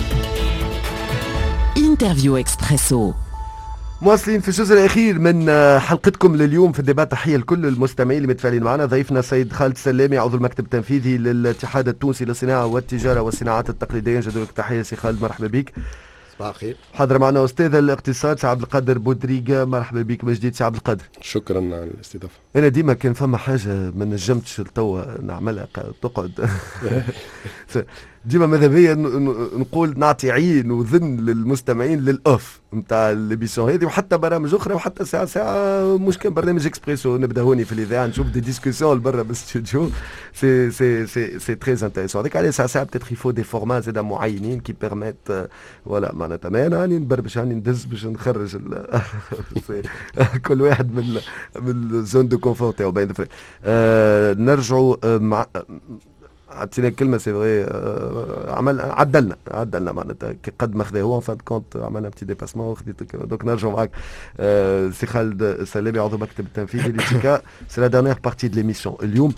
انترفيو اكسبريسو. مواصلين في الجزء الأخير من حلقتكم لليوم في الديبات. تحية لكل المستمعين اللي متفاعلين معنا. ضيفنا سيد خالد سلامي عضو المكتب التنفيذي للاتحاد التونسي للصناعة والتجارة والصناعات التقليدية. نجدد لك تحية سي خالد، مرحبا بك. صباح الخير. حاضر معنا أستاذ الاقتصاد سي عبد القادر بودريغا، مرحبا بك من جديد سي عبد القادر. شكرا على الاستضافة. أنا ديما كان فما حاجة ما نجمتش لتوا نعملها تقعد ديما ماذا بيا نقول نعطي عين وذن للمستمعين للأوف نتاع الإبيسيون هذه وحتى برامج أخرى وحتى ساعة مش كان برنامج إكسبريسو نبدا هوني في الإذاعة نشوف دي ديسكسيون برا بالاستوديو. سي تري انتريسون. هذيك عليه ساعة بتاتر يفو دي فورما زادا معينين كي بيرميت ولا معناتها ما أنا راني نبربش راني ندز باش نخرج كل واحد من الزون دو كونفور تاعو باين. نرجعوا مع عطينا كلمه سي فري عدلنا معناتها قد ما خذا هو فان كونت عملنا بتي ديباسمون وخديت دونك نرجعوا معاك سي خالد سلامي عضو المكتب التنفيذي لتيكا. سي لا ديرنيير بارتي دو ليميسيون. اليوم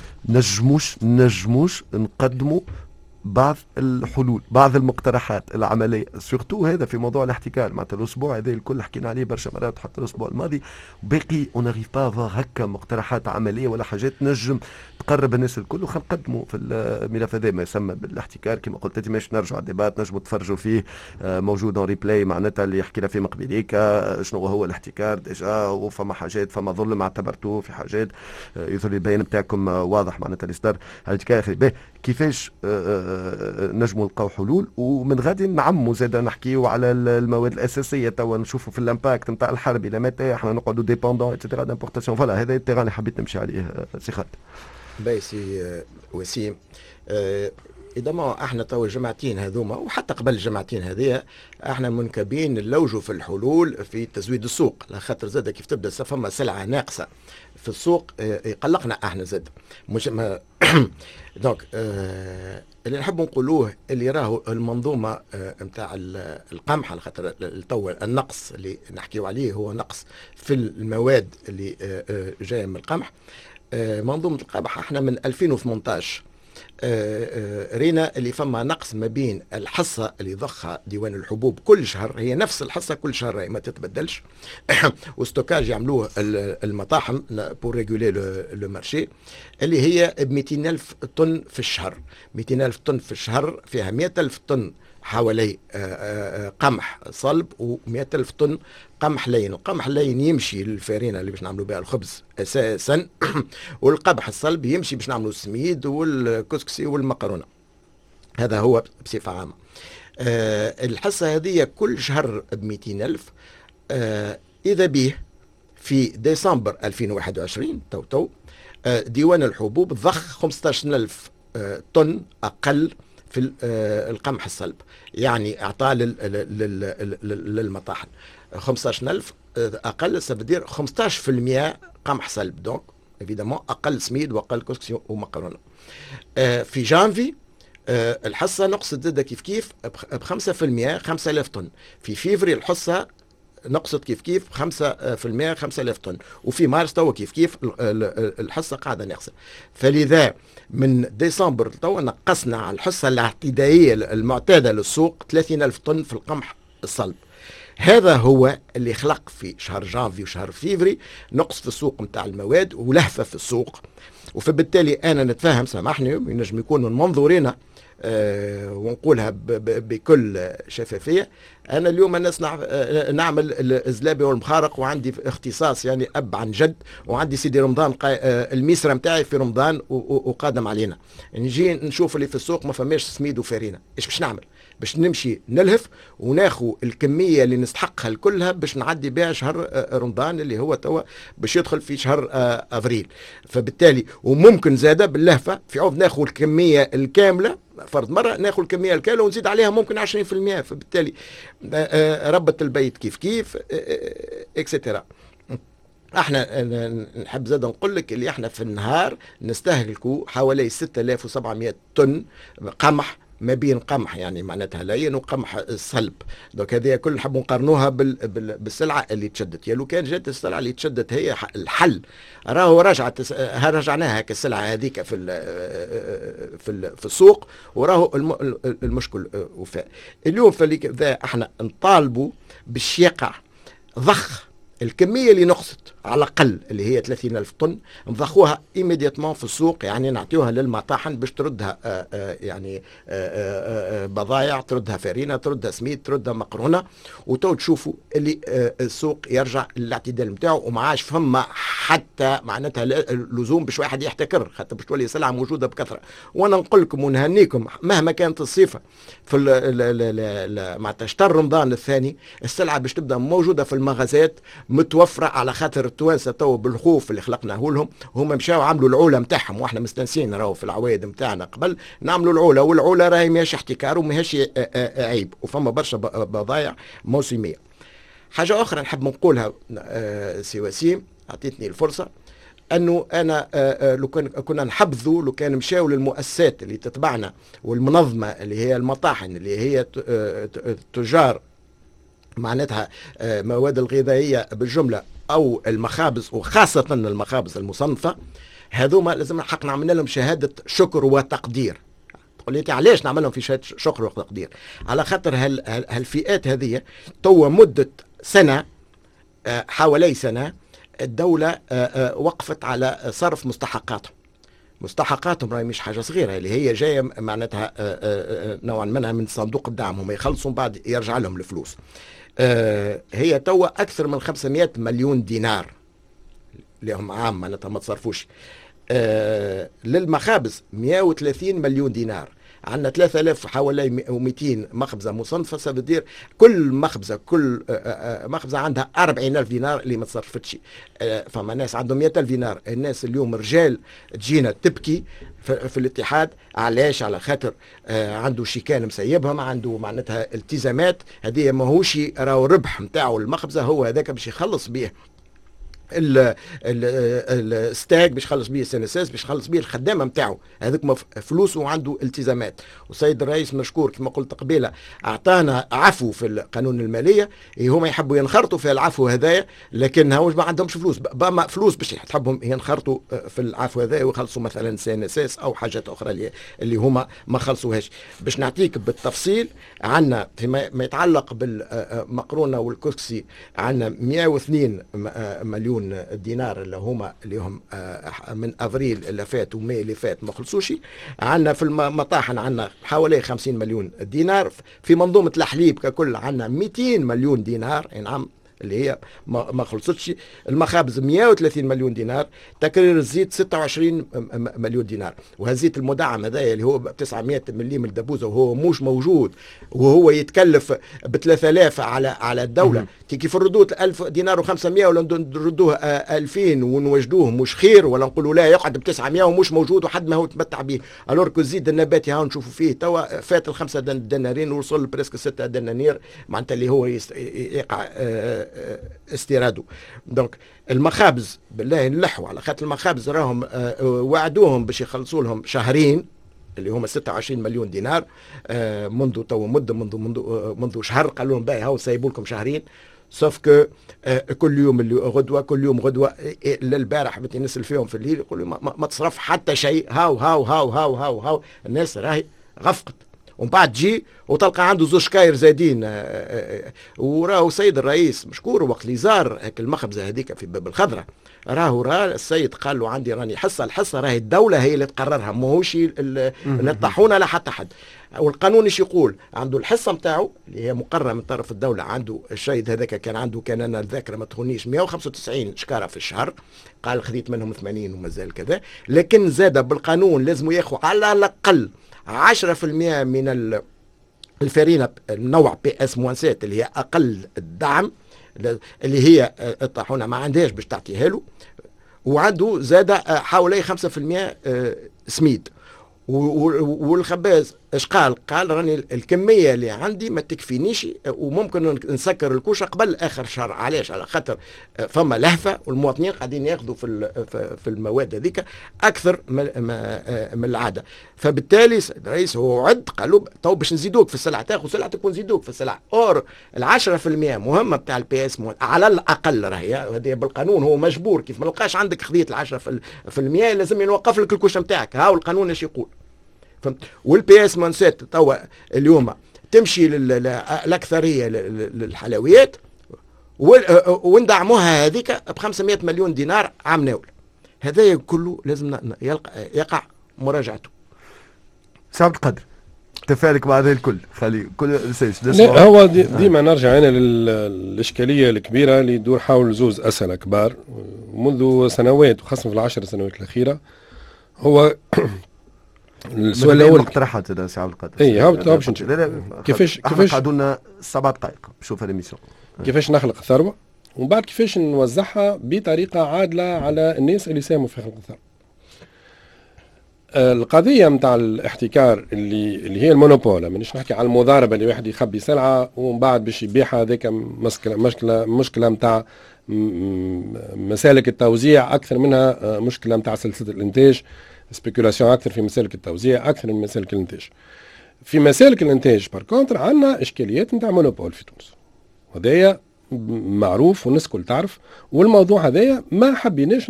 نجموش نقدموا بعض الحلول بعض المقترحات العمليه سورتو هذا في موضوع الاحتكار. معناتها الاسبوع هذا الكل حكينا عليه برشا مرات حتى الاسبوع الماضي باقي اون اريف با هكا مقترحات عمليه ولا حاجات نجم تقرب الناس الكل وخلينا نقدموا في الملف هذا ما يسمى بالاحتكار. كما قلت انت مش نرجعوا على الديبات نجموا تفرجوا فيه موجود اون ريبلاي معناتها اللي حكينا فيه مقبليك شنو هو الاحتكار ديجا وفما حاجات فما ظلم اعتبرتوه في حاجات يظهر البيان نتاعكم واضح معناتها اللي صدر الاحتكار كيفاش نجموا نلقاو حلول. ومن غادي نعموا زاد نحكيو على المواد الاساسيه توا نشوفوا في الامباكت نتاع الحرب الى متى احنا نقعدوا ديبوندون اتسيتيرا دامبورتاسيون. فوالا هذا التيران اللي حبيت نمشي عليه سي خالد. باهي سي وسيم. إذا احنا تو الجماعتين هذوما وحتى قبل الجماعتين هذيا احنا منكبين نلوجوا في الحلول في تزويد السوق، لخاطر زاد كيف تبدا فما سلعه ناقصه في السوق يقلقنا احنا زاد مش ما دونك اللي نحب نقولوه اللي راهو المنظومه نتاع القمح، على خاطر تو النقص اللي نحكيو عليه هو نقص في المواد اللي جايه من القمح. منظومه القمح احنا من 2018 رينا اللي فما نقص ما بين الحصة اللي ضخها ديوان الحبوب كل شهر، هي نفس الحصة كل شهر ما تتبدلش واستوكاج يعملوه المطاحن بور ريغولي لو مارشي اللي هي ب 200,000 طن في الشهر. 200,000 طن في الشهر فيها 100,000 طن حوالي قمح صلب و100,000 طن قمح لين. وقمح لين يمشي للفارينة اللي باش نعملوا بها الخبز اساسا والقمح الصلب يمشي باش نعملوا السميد والكسكسي والمقرونه. هذا هو بصفه عامه. الحصه هذه كل شهر ب 200,000. اذا به في ديسمبر 2021 تو ديوان الحبوب ضخ 15,000 طن اقل في القمح الصلب، يعني اعطاه للمطاحن 15,000 اقل سبدير 15% قمح صلب. دونك ايفيدامون اقل سميد واقل كسكسي ومقرونه. في جانفي الحصه نقصت زاد كيف ب 5% 5,000 طن. في فيفري الحصه نقصت كيف 5% 5,000 طن. وفي مارس توا كيف الحصه قاعده ناقصه. فلذا من ديسمبر توا نقصنا على الحصه الاعتدائيه المعتاده للسوق 30,000 طن في القمح الصلب. هذا هو اللي خلق في شهر جانفي وشهر فيفري نقص في السوق نتاع المواد ولهفه في السوق. فبالتالي انا نتفاهم سامحني ينجم يكون من منظورنا ونقولها بكل شفافيه. انا اليوم الناس نعمل الزلابه والمخارق وعندي اختصاص يعني اب عن جد، وعندي سيدي رمضان الميسره نتاعي في رمضان وقادم علينا. نجي نشوف اللي في السوق ما فماش سميد وفارينه، ايش باش نعمل؟ باش نمشي نلهف وناخذ الكميه اللي نستحقها كلها باش نعدي بها شهر رمضان اللي هو توا باش يدخل في شهر افريل. فبالتالي وممكن زاده باللهفه في عوض ناخذ الكميه الكامله فرض مره ناخذ الكميه الكامله ونزيد عليها ممكن 20%. فبالتالي ربط البيت كيف اكسترا. احنا نحب زاد نقول لك اللي احنا في النهار نستهلكوا حوالي 6,700 طن قمح، ما بين قمح يعني معناتها لين وقمح الصلب. دوك هذه كل نحب نقارنوها بالسلعه اللي تشدت. يا لو كان جات السلعه اللي تشدت هي الحل راهو رجعناها كالسلعه هذيك في السوق وراهو المشكل وفاء. اليوم فلذا احنا نطالبوا باش يقع ضخ الكمية اللي نقصت على الأقل اللي هي 30,000 طن، نضخوها إيميديتمون في السوق، يعني نعطيوها للمطاحن باش تردها يعني بضايع، تردها فرينة، تردها سميد، تردها مقرونة، وتو تشوفوا اللي السوق يرجع للاعتدال نتاعو، وما عادش فما حتى معناتها لزوم باش واحد يحتكر، خاطر باش تولي سلعة موجودة بكثرة. وأنا نقول لكم ونهنيكم مهما كانت الصفة في معناتها شهر رمضان الثاني السلعة باش تبدأ موجودة في المغازات متوفرة، على خاطر التوانسة تو بالخوف اللي خلقناه لهم هما مشاو عملوا العولة نتاعهم، واحنا مستنسين راهو في العوايد نتاعنا قبل نعملوا العولة، والعولة راهي ماهيش احتكار وماهيش عيب، وفما برشا بضايع موسمية. حاجة أخرى نحب نقولها سي وسيم، أعطيتني الفرصة أنه أنا لو كنا نحبذوا لو كان مشاو للمؤسسات اللي تتبعنا والمنظمة اللي هي المطاحن اللي هي تجار معناتها مواد الغذائية بالجملة أو المخابز، وخاصة المخابز المصنفة، هذوما لازم حق نعمل لهم شهادة شكر وتقدير. تقول لي علاش نعمل لهم في شهادة شكر وتقدير؟ على خاطر هالفئات هذه تو مدة سنة، حوالي سنة، الدولة وقفت على صرف مستحقاتهم راهي مش حاجة صغيرة، اللي هي جاية معناتها نوعا منها من صندوق الدعم، هم يخلصوا بعد يرجع لهم الفلوس. هي توا أكثر من 500 مليون دينار لهم عام معناتها ما تصرفوش. للمخابز 130 مليون دينار، عندنا 3000 حوالي 200 مخبزة مصنفة، سبدير كل مخبزة عندها 40,000 دينار اللي ما تصرفتش. فما ناس عندهم 100,000 دينار، الناس اليوم رجال تجينا تبكي في الاتحاد، علاش؟ على خاطر عنده شيكان مسيبهم، عنده معناتها التزامات، هذه ماهوش راهو الربح نتاعو المخبزة هو هذاك باش يخلص بيه الستاك، باش يخلص بيه السنساس، باش يخلص بيه الخدامه نتاعو، هذوك فلوسه وعنده التزامات. والسيد الرئيس مشكور كما قلت قبيله اعطانا عفو في القانون الماليه، هما يحبوا ينخرطوا في العفو هذايا، لكن هاوش ما عندهمش فلوس، بما فلوس باش تحبهم ينخرطوا في العفو هذايا ويخلصوا مثلا سنساس او حاجات اخرى اللي هما ما خلصوهاش. باش نعطيك بالتفصيل، عندنا فيما يتعلق بالمقرونه والكسكسي عندنا 102 مليون دينار اللي هم من افريل اللي فات وماي اللي فات ما خلصوش. عندنا في المطاحن عندنا حوالي 50 مليون دينار. في منظومه الحليب ككل عندنا 200 مليون دينار، نعم اللي هي ما خلصتش. المخابز 130 مليون دينار، تكرير الزيت 26 مليون دينار. وهالزيت المدعم هذا اللي هو ب 900 ملي من الدبوزه وهو مش موجود، وهو يتكلف ب 3000 على الدوله، كيف نردوه 1000 دينار و500 ولا نردوه 2000 ونوجدوه مش خير، ولا نقولوا لا يقعد ب 900 ومش موجود وحد ما هو يتمتع به. الورك الزيت النباتي ها نشوفوا فيه توا فات ال5 دنانير ووصل بريسك 6 دنانير معناتها اللي هو يقع استيراده. دونك المخابز بالله نلحوا، على خاطر المخابز راهم وعدوهم باش يخلصوا لهم شهرين اللي هم 26 مليون دينار منذ تو مده منذ شهر، قالوا لهم باهي هاو سايبوا لكم شهرين. سوف كو كل يوم اللي غدوه كل يوم غدوه للبارح بتي نسال فيهم في الليل يقولوا ما تصرف حتى شيء، هاو هاو هاو هاو هاو هاو الناس راهي غفقت. ومن بعد تجي وتلقى عنده زوج شكاير زايدين. وراهو السيد الرئيس مشكور وقت اللي زار هيك المخبزه هذيك في باب الخضراء، راهو السيد قال له عندي راني الحصه راهي الدوله هي اللي تقررها، ماهوش الطاحونه لا حتى حد. والقانون ايش يقول؟ عنده الحصه نتاعو اللي هي مقرره من طرف الدوله. عنده الشيد هذاك كان انا الذاكره ما تخونيش 195 شكاره في الشهر، قال خذيت منهم 80 ومازال كذا، لكن زاد بالقانون لازم ياخذ على الاقل 10% من الفرينة النوع بي اس موانسات اللي هي اقل الدعم اللي هي الطاحونه ما عندهاش باش تعطيها له، وعنده زاد حوالي 5% سميد. والخباز اش قال راني الكميه اللي عندي ما تكفينيش وممكن نسكر الكوشه قبل اخر شهر. علاش؟ على خاطر فما لهفه والمواطنين قاعدين ياخذوا في المواد هذيك اكثر من العاده. فبالتالي الرئيس هو وعد قال له تو باش نزيدوك في السلعه، تاخذ سلعتك ونزيدوك في السلعه. اور ال10% مهمه بتاع البي اس على الاقل راهي هذه بالقانون هو مجبور، كيف ما لقاش عندك خذيت ال10% لازم يوقف لك الكوشه نتاعك. هاو القانون ايش يقول. والبي اس مونسات توا اليوم تمشي الاكثريه للحلويات وندعموها هذيك ب 500 مليون دينار عام ناول. هذا كله لازم يقع مراجعته. سي عبد القادر، تفاعلك مع هذا الكل خلي كل لا هو ديما نرجع هنا للإشكالية الكبيرة اللي يدور حول زوز أسئلة كبار منذ سنوات وخاصة في العشر سنوات الأخيرة. هو السؤال الأول مقترحات هذا سي عبد القادر. اي باش نشوف كيفاش قعدوا لنا 7 دقائق نشوف الاميسيون. كيفاش نخلق الثروة ومن بعد كيفاش نوزعها بطريقة عادلة على الناس اللي ساهموا في خلق الثروة. القضية متاع الاحتكار اللي هي المونوبول، مانيش نحكي على المضاربة اللي واحد يخبي سلعة ومن بعد باش يبيعها، هذاك مشكلة متاع مسالك التوزيع أكثر منها مشكلة متاع سلسلة الإنتاج، سبيكولاسيون أكثر في مسالك التوزيع أكثر من مسالك الإنتاج. في مسالك الإنتاج باركونتر عندنا إشكاليات متاع مونوبول في تونس، وهذايا معروف والناس كل تعرف، والموضوع هذايا ما حبيناش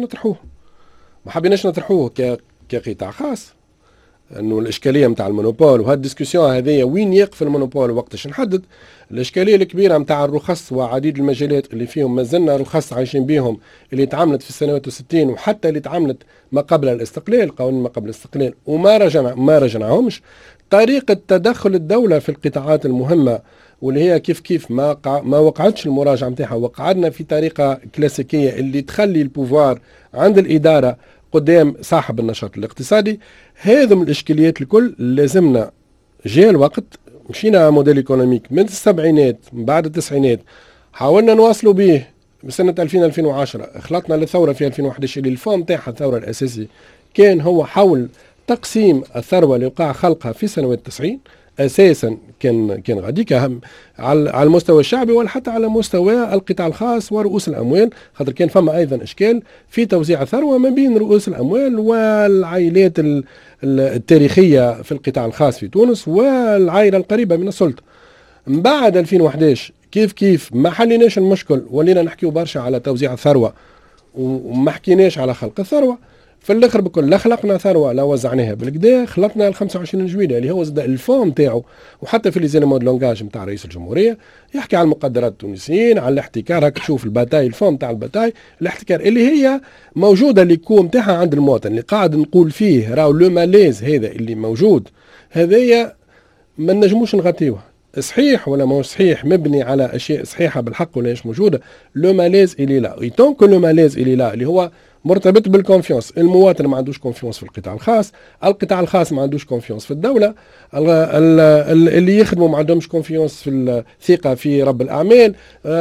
نطرحوه كقطاع خاص، انه الاشكاليه نتاع المونوبول وهاد الديسكسيون هذيا وين يقف المونوبول وقتاش نحدد. الاشكاليه الكبيره نتاع الرخص وعديد المجالات اللي فيهم مازلنا رخص عايشين بهم، اللي تعاملت في السنوات 60 وحتى اللي تعاملت ما قبل الاستقلال، قوانين ما قبل الاستقلال، وما رجعناهمش. طريقه تدخل الدوله في القطاعات المهمه واللي هي كيف ما وقعتش المراجعه نتاعها، وقعدنا في طريقه كلاسيكيه اللي تخلي البوفوار عند الاداره قدام صاحب النشاط الاقتصادي. هذا من الاشكاليات الكل لازمنا جاء الوقت. مشينا موديل ايكونوميك من السبعينات من بعد التسعينات، حاولنا نواصلوا به بسنة 2010 خلطنا للثورة في 2011 اللي الفهم تاعها الثورة الأساسي كان هو حول تقسيم الثروة اللي وقع خلقها في سنوات 90. اساسا كان غاديك على المستوى الشعبي ولا حتى على مستوى القطاع الخاص ورؤوس الاموال، خاطر كان فما ايضا اشكال في توزيع الثروه ما بين رؤوس الاموال والعائلات التاريخيه في القطاع الخاص في تونس والعائله القريبه من السلطه. من بعد 2011 كيف ما حليناش المشكل، ولينا نحكيو برشا على توزيع الثروه وما حكيناش على خلق الثروه. في الاخر بكل لا خلقنا ثروه لا وزعناها بالكدا، خلقنا ال 25 جويليه اللي هو زاد الفون تاعو، وحتى في ليزيلمون دو لونجاج نتاع رئيس الجمهوريه يحكي على المقدرات التونسيين، على الاحتكار. هاك تشوف الباتاي الفون تاع الباتاي الاحتكار اللي هي موجوده اللي كوم تاعها عند المواطن، اللي قاعد نقول فيه راهو لو ماليز هذا اللي موجود، هذايا ما نجموش نغطيوه صحيح ولا ما صحيح، مبني على اشياء صحيحه بالحق ولا مش موجوده. لو ماليز اللي لا يتون كو لو ماليز اللي لا اللي هو مرتبط بالكونفيونس. المواطن ما عندوش كونفيونس في القطاع الخاص، القطاع الخاص ما عندوش كونفيونس في الدولة، اللي يخدموا ما عندهمش كونفيونس في الثقة في رب الأعمال،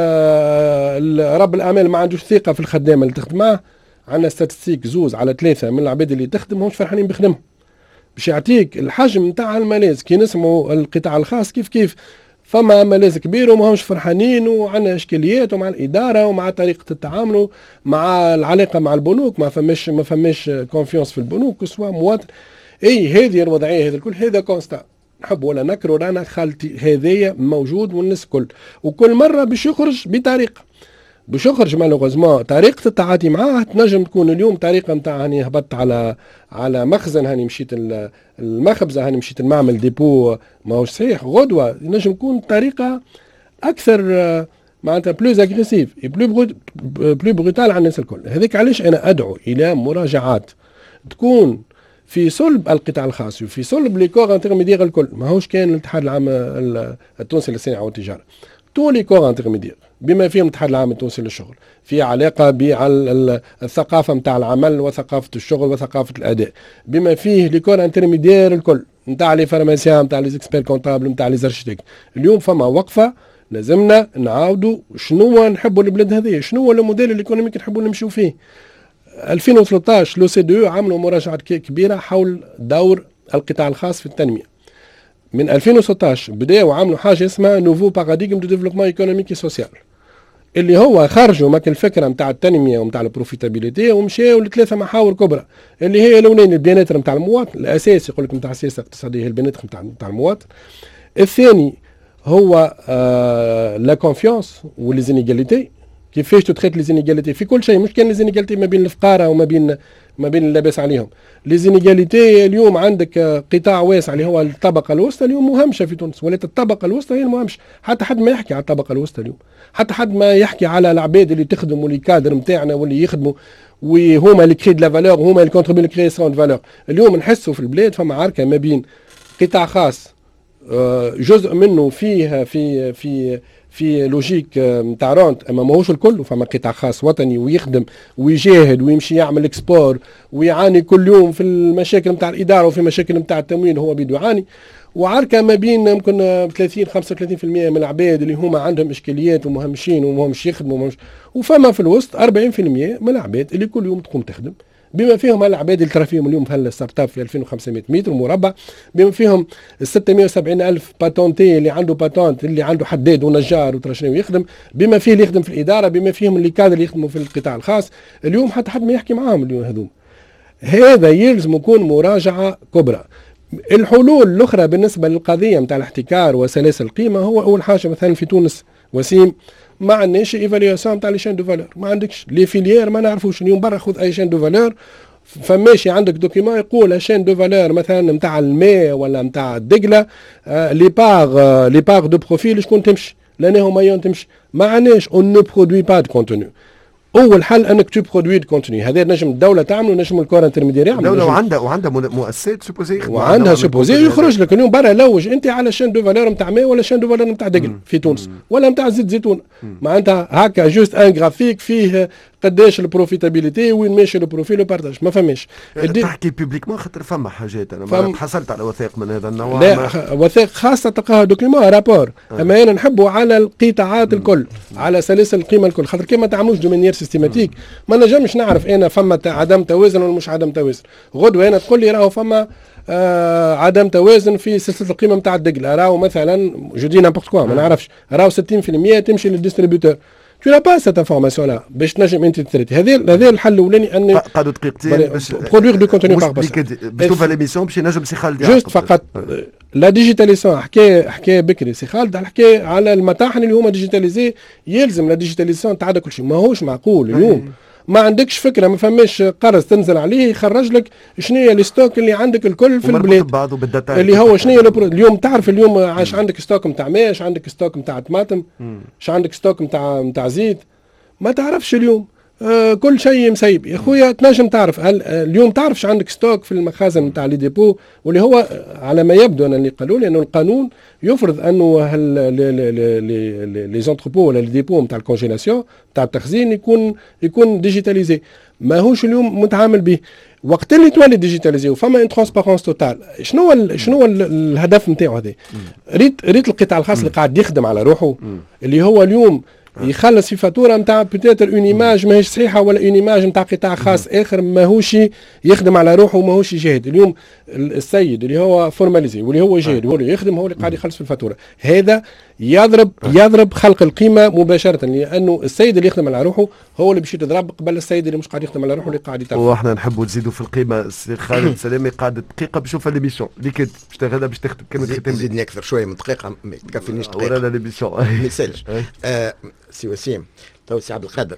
رب الأعمال ما عندوش ثقة في الخدامة اللي تخدم معه. عندنا ستاتستيك 2 على 3 من العباد اللي تخدم ماهمش فرحانين بخدمهم، باش يعطيك الحجم نتاع الملاذ. كي نسمعوا القطاع الخاص كيف فما ملاذ كبير وماهمش فرحانين، وعندنا اشكاليات ومع الاداره ومع طريقه التعامل مع العلاقه مع البنوك، ما فماش كونفيونس في البنوك سواء مواطن. هذه الوضعيه، هذا الكل هذا كونستا، نحب ولا نكره رانا خالتي هذايا موجود والناس كل، وكل مره باش يخرج بطريقه، باش يخرج مالوغوزمون طريقه التعاطي معاه تنجم تكون اليوم طريقه نتاع هاني هبطت على مخزن، هاني مشيت المخبزه، هاني مشيت المعمل ديبو ماهوش صحيح، غدوه نجم تكون طريقه اكثر معناتها بلوز اغريسيف بلو بروتال على الناس الكل. هذيك علاش انا ادعو الى مراجعات تكون في صلب القطاع الخاص وفي صلب لي كور انترميديير الكل. ماهوش كان الاتحاد العام التونسي للصناعه والتجاره، تو لي كور انترميديير بما فيهم الاتحاد العام التونسي للشغل، في علاقه بالثقافه نتاع العمل وثقافه الشغل وثقافه الاداء، بما فيه لي كور انترميديير الكل نتاع لي فارماسيان نتاع لي زيكسبير كونطابل نتاع لي زارشتيك. اليوم فما وقفه لازمنا نعاودوا شنو نحبوا البلاد هذه، شنو هو الموديل الايكونوميك نحبوا نمشيو فيه. 2013 لو سي دو عملوا مراجعه كبيره حول دور القطاع الخاص في التنميه. من 2016 بداوا عملوا حاجه اسمها نوفو باراديغم دو ديفلوبمون ايكونوميك سوسيال، اللي هو خرجوا ماك الفكره نتاع التنميه ونتاع البروفيتابيليتي ومشاو لثلاثه محاور كبرى، اللي هي الاولاني البيانات نتاع المواطن، الاساس يقول لك نتاع السياسه الاقتصاديه البيانات نتاع المواطن. الثاني هو لا كونفيونس وليزينيغاليتي، كيفاش تتخيط لي زينيغاليتي في كل شيء، مش كان لي زينيغاليتي ما بين الفقراء وما بين اللاباس عليهم. لي زينيغاليتي اليوم عندك قطاع واسع اللي هو الطبقه الوسطى اليوم مهمشه في تونس، ولات الطبقه الوسطى هي المهمشه. حتى حد ما يحكي على الطبقه الوسطى اليوم، حتى حد ما يحكي على العباد اللي تخدموا اللي كادر نتاعنا واللي يخدموا وهما اللي كري دو لا فالور وهما اللي كونتريبيو لكرياسيون دو فالور. اليوم نحسوا في البلاد فما عركه ما بين قطاع خاص جزء منه فيه في لوجيك نتاع رونت، اما ماهوش الكل. فما قطاع خاص وطني ويخدم ويجاهد ويمشي يعمل اكسبور ويعاني كل يوم في المشاكل نتاع الاداره وفي مشاكل نتاع التموين هو بيدو يعاني. وعركه ما بين يمكن 30-35% من العباد اللي هما عندهم اشكاليات ومهمشين ومهمش يخدموا وفما في الوسط 40% من العباد اللي كل يوم تقوم تخدم، بما فيهم العباد اللي ترى فيهم اليوم في الستارت اب في 2500 متر مربع، بما فيهم 670 ألف باتونتي اللي عنده باتونت اللي عنده حداد ونجار وترى شنو يخدم، بما فيه اللي يخدم في الاداره، بما فيهم اللي كادر اللي يخدموا في القطاع الخاص. اليوم حتى حد ما يحكي معاهم اليوم هذوم. هذا يلزم يكون مراجعه كبرى. الحلول الاخرى بالنسبه للقضيه نتاع الاحتكار وسلاسل القيمه هو اول حاجه مثلا في تونس وسيم ما عندناش ايفالياسيون تاع لي شين دو فالور، ما عندكش لي فيليير ما نعرفوش. اليوم برا خذ اي شين دو فالور فماشي عندك دوكيمون يقول شين دو فالور مثلا نتاع الماء ولا نتاع الدقله لي باغ دو بروفيل شكون تمشي لانه ما تمشي. ما عندناش اون نو برودوي با دو كونتوني. اول حل انك تو برودوي دو كونتوني، هذا نجم الدوله تعمل ونجم الكور انترميديير يعمل. الدوله وعندها مؤسسات سوبوزي وعندها سوبوزي يخرج لك اليوم برا لوج انت على شين دو فالور نتاع ماء ولا شين دو فالور نتاع دقل في تونس ولا نتاع زيت زيتون. معناتها هكا جوست ان جرافيك فيه قداش البروفيتابيليتي وين ماشي البروفيل وبارتاج. ما فماش تحكي بوبليكمون خاطر فما حاجات انا ما حصلت على وثائق من هذا النوع. لا وثائق خاصه تلقاها دوكيمون رابور اما انا نحبوا على القطاعات الكل على سلاسل القيمه الكل، خاطر كي ما تعملوش دو مانيير سيستيماتيك ما نجمش نعرف انا فما عدم توازن ولا مش عدم توازن. غدوه انا تقول لي راهو فما عدم توازن في سلسله القيمه نتاع الدقل، راهو مثلا جو دي نابورت كوا ما نعرفش راهو 60% تمشي للديستريبيوتور. Tu n'as pas cette information-là. باش تنجم انت تريتي. هذا الحل الاولاني ان قعدوا دقيقتين باش برودوير دو كونتوني باغ باش تشوف ليميسيون باش نجم سي خالد جوست فقط لا ديجيتاليزاسيون. حكايه بكري سي خالد حكايه على المطاحن اللي هما ديجيتاليزي. يلزم لا ديجيتاليزاسيون تاع كل شيء. ماهوش معقول اليوم ما عندكش فكره ما فماش قرض تنزل عليه يخرج لك شنو هي الستوك اللي عندك الكل في البلاد اللي هو شنو اليوم. تعرف اليوم عاش عندك ستوك نتاع ماء، عاش عندك ستوك نتاع طماطم، عاش عندك ستوك نتاع زيت. ما تعرفش اليوم كل شيء مسيب يا خويا. تنجم تعرف اليوم تعرفش عندك ستوك في المخازن نتاع لي ديبو واللي هو على ما يبدو انا اللي قالوا لي انه القانون يفرض انه لي زونتروبو ولا لي ديبو نتاع الكونجيلاسيون نتاع التخزين يكون ديجيتاليزي. ماهوش اليوم متعامل به. وقت اللي تولي ديجيتاليزي وفما ان ترانسبارونس توتال شنو الهدف نتاعو هذا؟ ريت القطاع الخاص اللي قاعد يخدم على روحه اللي هو اليوم يخلص في فاتوره نتاع بوتيتر اون ايماج ماهيش صحيحه ولا اون ايماج نتاع قطاع خاص اخر ماهوش يخدم على روحه وماهوش يجاهد. اليوم السيد اللي هو فورماليزي واللي هو يجاهد هو اللي يخدم هو اللي قاعد يخلص في الفاتوره. هذا يضرب خلق القيمه مباشره لانه السيد اللي يخدم على روحه هو اللي باش يتضرب قبل السيد اللي مش قاعد يخدم على روحه اللي قاعد يترفع. واحنا نحبوا نزيدوا في القيمه. السي خالد سلامي قاعد دقيقه بشوف ليميسيون اللي كنت باش باش تختم كلمه ختام. زيدني اكثر شويه من دقيقه ما تكفينيش دقيقه ولا ليميسيون ما يسالش. سي وسيم تو سي عبد القادر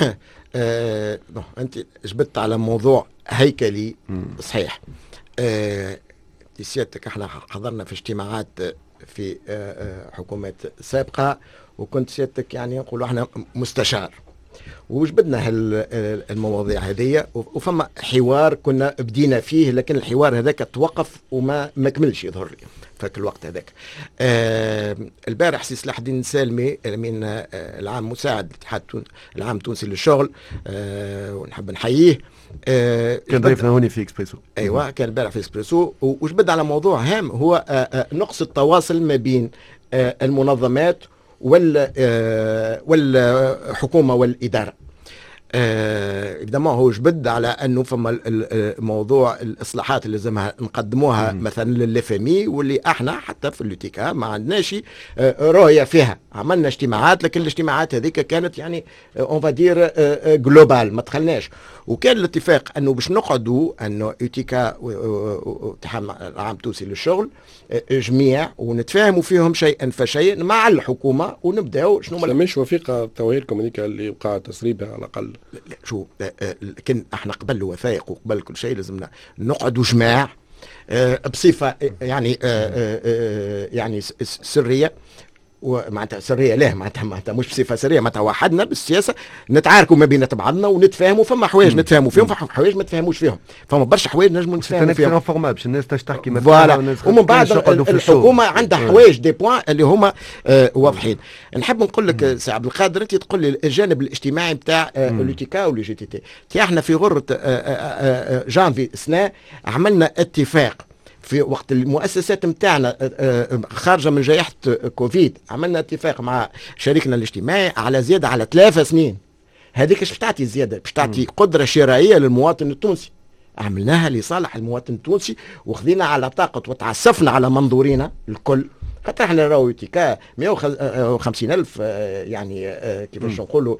انت جبت على موضوع هيكلي صحيح. سيادتك احنا حضرنا في اجتماعات في حكومات سابقه وكنت سيادتك يعني نقولوا احنا مستشار وجبدنا المواضيع هذه وفما حوار كنا بدينا فيه لكن الحوار هذاك توقف وما كملش يظهر لي فك الوقت هذاك. البارح سي صلاح الدين سالمي من العام مساعد الاتحاد العام التونسي للشغل ونحب نحييه كان ضيفنا هوني في اكسبريسو. ايوه كان البارح في اكسبريسو وجبد على موضوع هام هو نقص التواصل ما بين المنظمات والحكومه والاداره. اكدامون هو جبد على انه فما موضوع الاصلاحات اللي لازمها نقدموها مثلا للفامي، واللي احنا حتى في اللوتيكا ما عندناش رؤيه فيها. عملنا اجتماعات، لكن الاجتماعات هذيك كانت يعني اون فادير جلوبال، ما دخلناش. وكان الاتفاق انه باش نقعدوا انه يوتيكا والاتحاد العام التونسي للشغل جميع ونتفاهموا فيهم شيئا فشيئا مع الحكومه، ونبداو شنو مش وثيقه توهيلكم هذيك اللي وقع تسريبها على الاقل؟ شو لكن احنا قبل الوثائق وقبل كل شيء لازمنا نقعدوا جماع بصفه يعني يعني سريه، ومعناتها سريه له معناتها مش بصفه سريه، معناتها وحدنا بالسياسه نتعاركوا ما بين بعضنا ونتفاهموا. فما حوايج نتفاهموا فيهم، فما حوايج ما نتفاهموش فيهم، فما برشا حوايج نجموا نتفاهموا فيهم. باش الناس تحكي مثلا، ومن بعد الحكومه عندها حوايج دي بوان اللي هما واضحين. نحب نقول لك سي عبد القادر، انت تقول لي الجانب الاجتماعي نتاع لوتيكا واللي جي تي تي. احنا في غره جانفي سنة عملنا اتفاق في وقت المؤسسات نتاعنا خارجه من جائحه كوفيد، عملنا اتفاق مع شريكنا الاجتماعي على زياده على 3 سنين. هذيك باش تعطي زياده، باش تعطي قدره شرائيه للمواطن التونسي. عملناها لصالح المواطن التونسي، وخذينا على طاقه وتعسفنا على منظورينا الكل. خاطر احنا راهو يوتيكا 150,000 يعني كيفاش نقولوا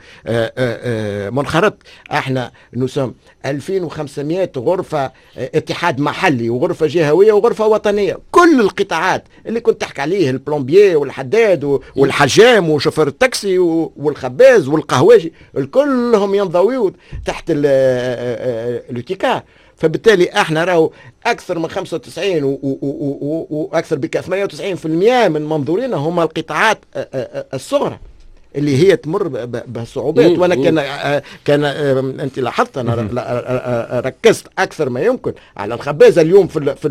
منخرط. احنا نسم 2500 غرفه اتحاد محلي وغرفه جهويه وغرفه وطنيه. كل القطاعات اللي كنت تحكي عليه، البلومبيي والحداد والحجام وشوفير التاكسي والخباز والقهواجي، الكلهم ينضويوا تحت اليوتيكا. فبالتالي احنا راهو اكثر من 95 واكثر بك 98% من منظورينا هما القطاعات الصغرى اللي هي تمر بصعوبات. وانا كان انت لاحظت انا ركزت اكثر ما يمكن على الخبازه اليوم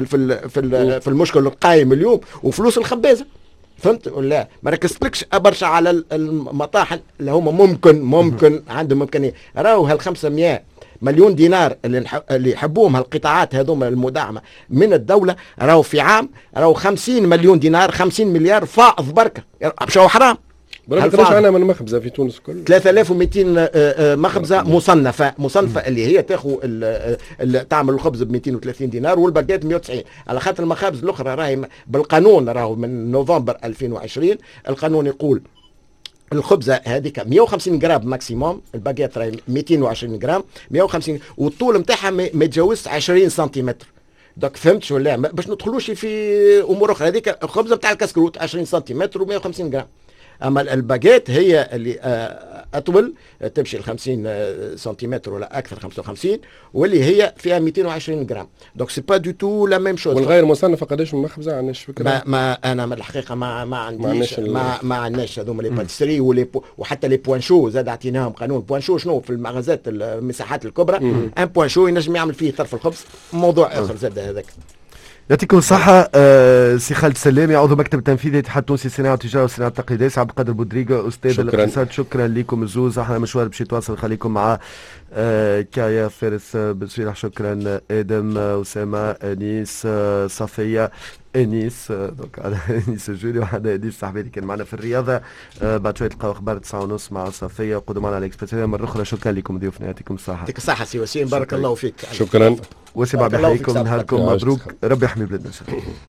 في المشكل القائم اليوم وفلوس الخبازه. فهمت ولا ما ركزتلكش برشا على المطاحن اللي هما ممكن عندهم امكانيه. راهو هال 500 مليون دينار اللي يحبوهم هالقطاعات هذوما المدعمه من الدوله، راهو في عام راهو 50 مليون دينار، 50 مليار فائض بركه، مشاو حرام. برا عندنا من مخبزه في تونس كل 3200 مخبزه مصنفه اللي هي تاخذ تعمل الخبز ب 230 دينار والباكيت 190. على خاطر المخابز الاخرى راهي بالقانون، راهو من نوفمبر 2020 القانون يقول الخبزه هذيك 150 جرام ماكسيموم، الباكيت راهي 220 جرام 150، والطول نتاعها ما يتجاوزش 20 سنتيمتر. دونك فهمت ولا باش ندخلوش في امور اخرى. هذيك الخبزه نتاع الكسكروت 20 سنتيمتر و150 جرام. اما الباجيت هي اللي اطول تمشي ل 50 سنتيمتر ولا اكثر 55، واللي هي فيها 220 جرام. دونك سي با دو تو لا ميم شوز. والغير مصنفه قداش من مخبزه عندناش فكره؟ ما انا من الحقيقه ما عنديش ما عندناش هذوما لي باتيسري وحتى لي بوان شو زاد عطيناهم قانون. بوان شو شنو في المغازات المساحات الكبرى، ان بوان شو ينجم يعمل فيه طرف الخبز، موضوع اخر زاد هذاك. يعطيكم الصحة. سي خالد سلامي عضو مكتب تنفيذي الاتحاد التونسي للصناعة والتجارة والصناعة التقليدية. سي عبد القادر بودريقة أستاذ الاقتصاد، شكرا لكم الزوز. احنا مشوار باش يتواصل خليكم مع كايا فارس بن شكرا آدم أسامة أنيس صفية انيس دونك على انيس الجولي وحنا انيس صاحبي اللي كان معنا في الرياضه. بعد شويه تلقاو اخبار 9:30 مع صفيه وقدوا معنا على الاكسبريس. مره اخرى شكرا لكم ضيوفنا، يعطيكم الصحه. يعطيك الصحه سي وسيم، بارك الله فيك. شكرا وسيم بحييكم، نهاركم مبروك، ربي يحمي بلادنا ان شاء الله.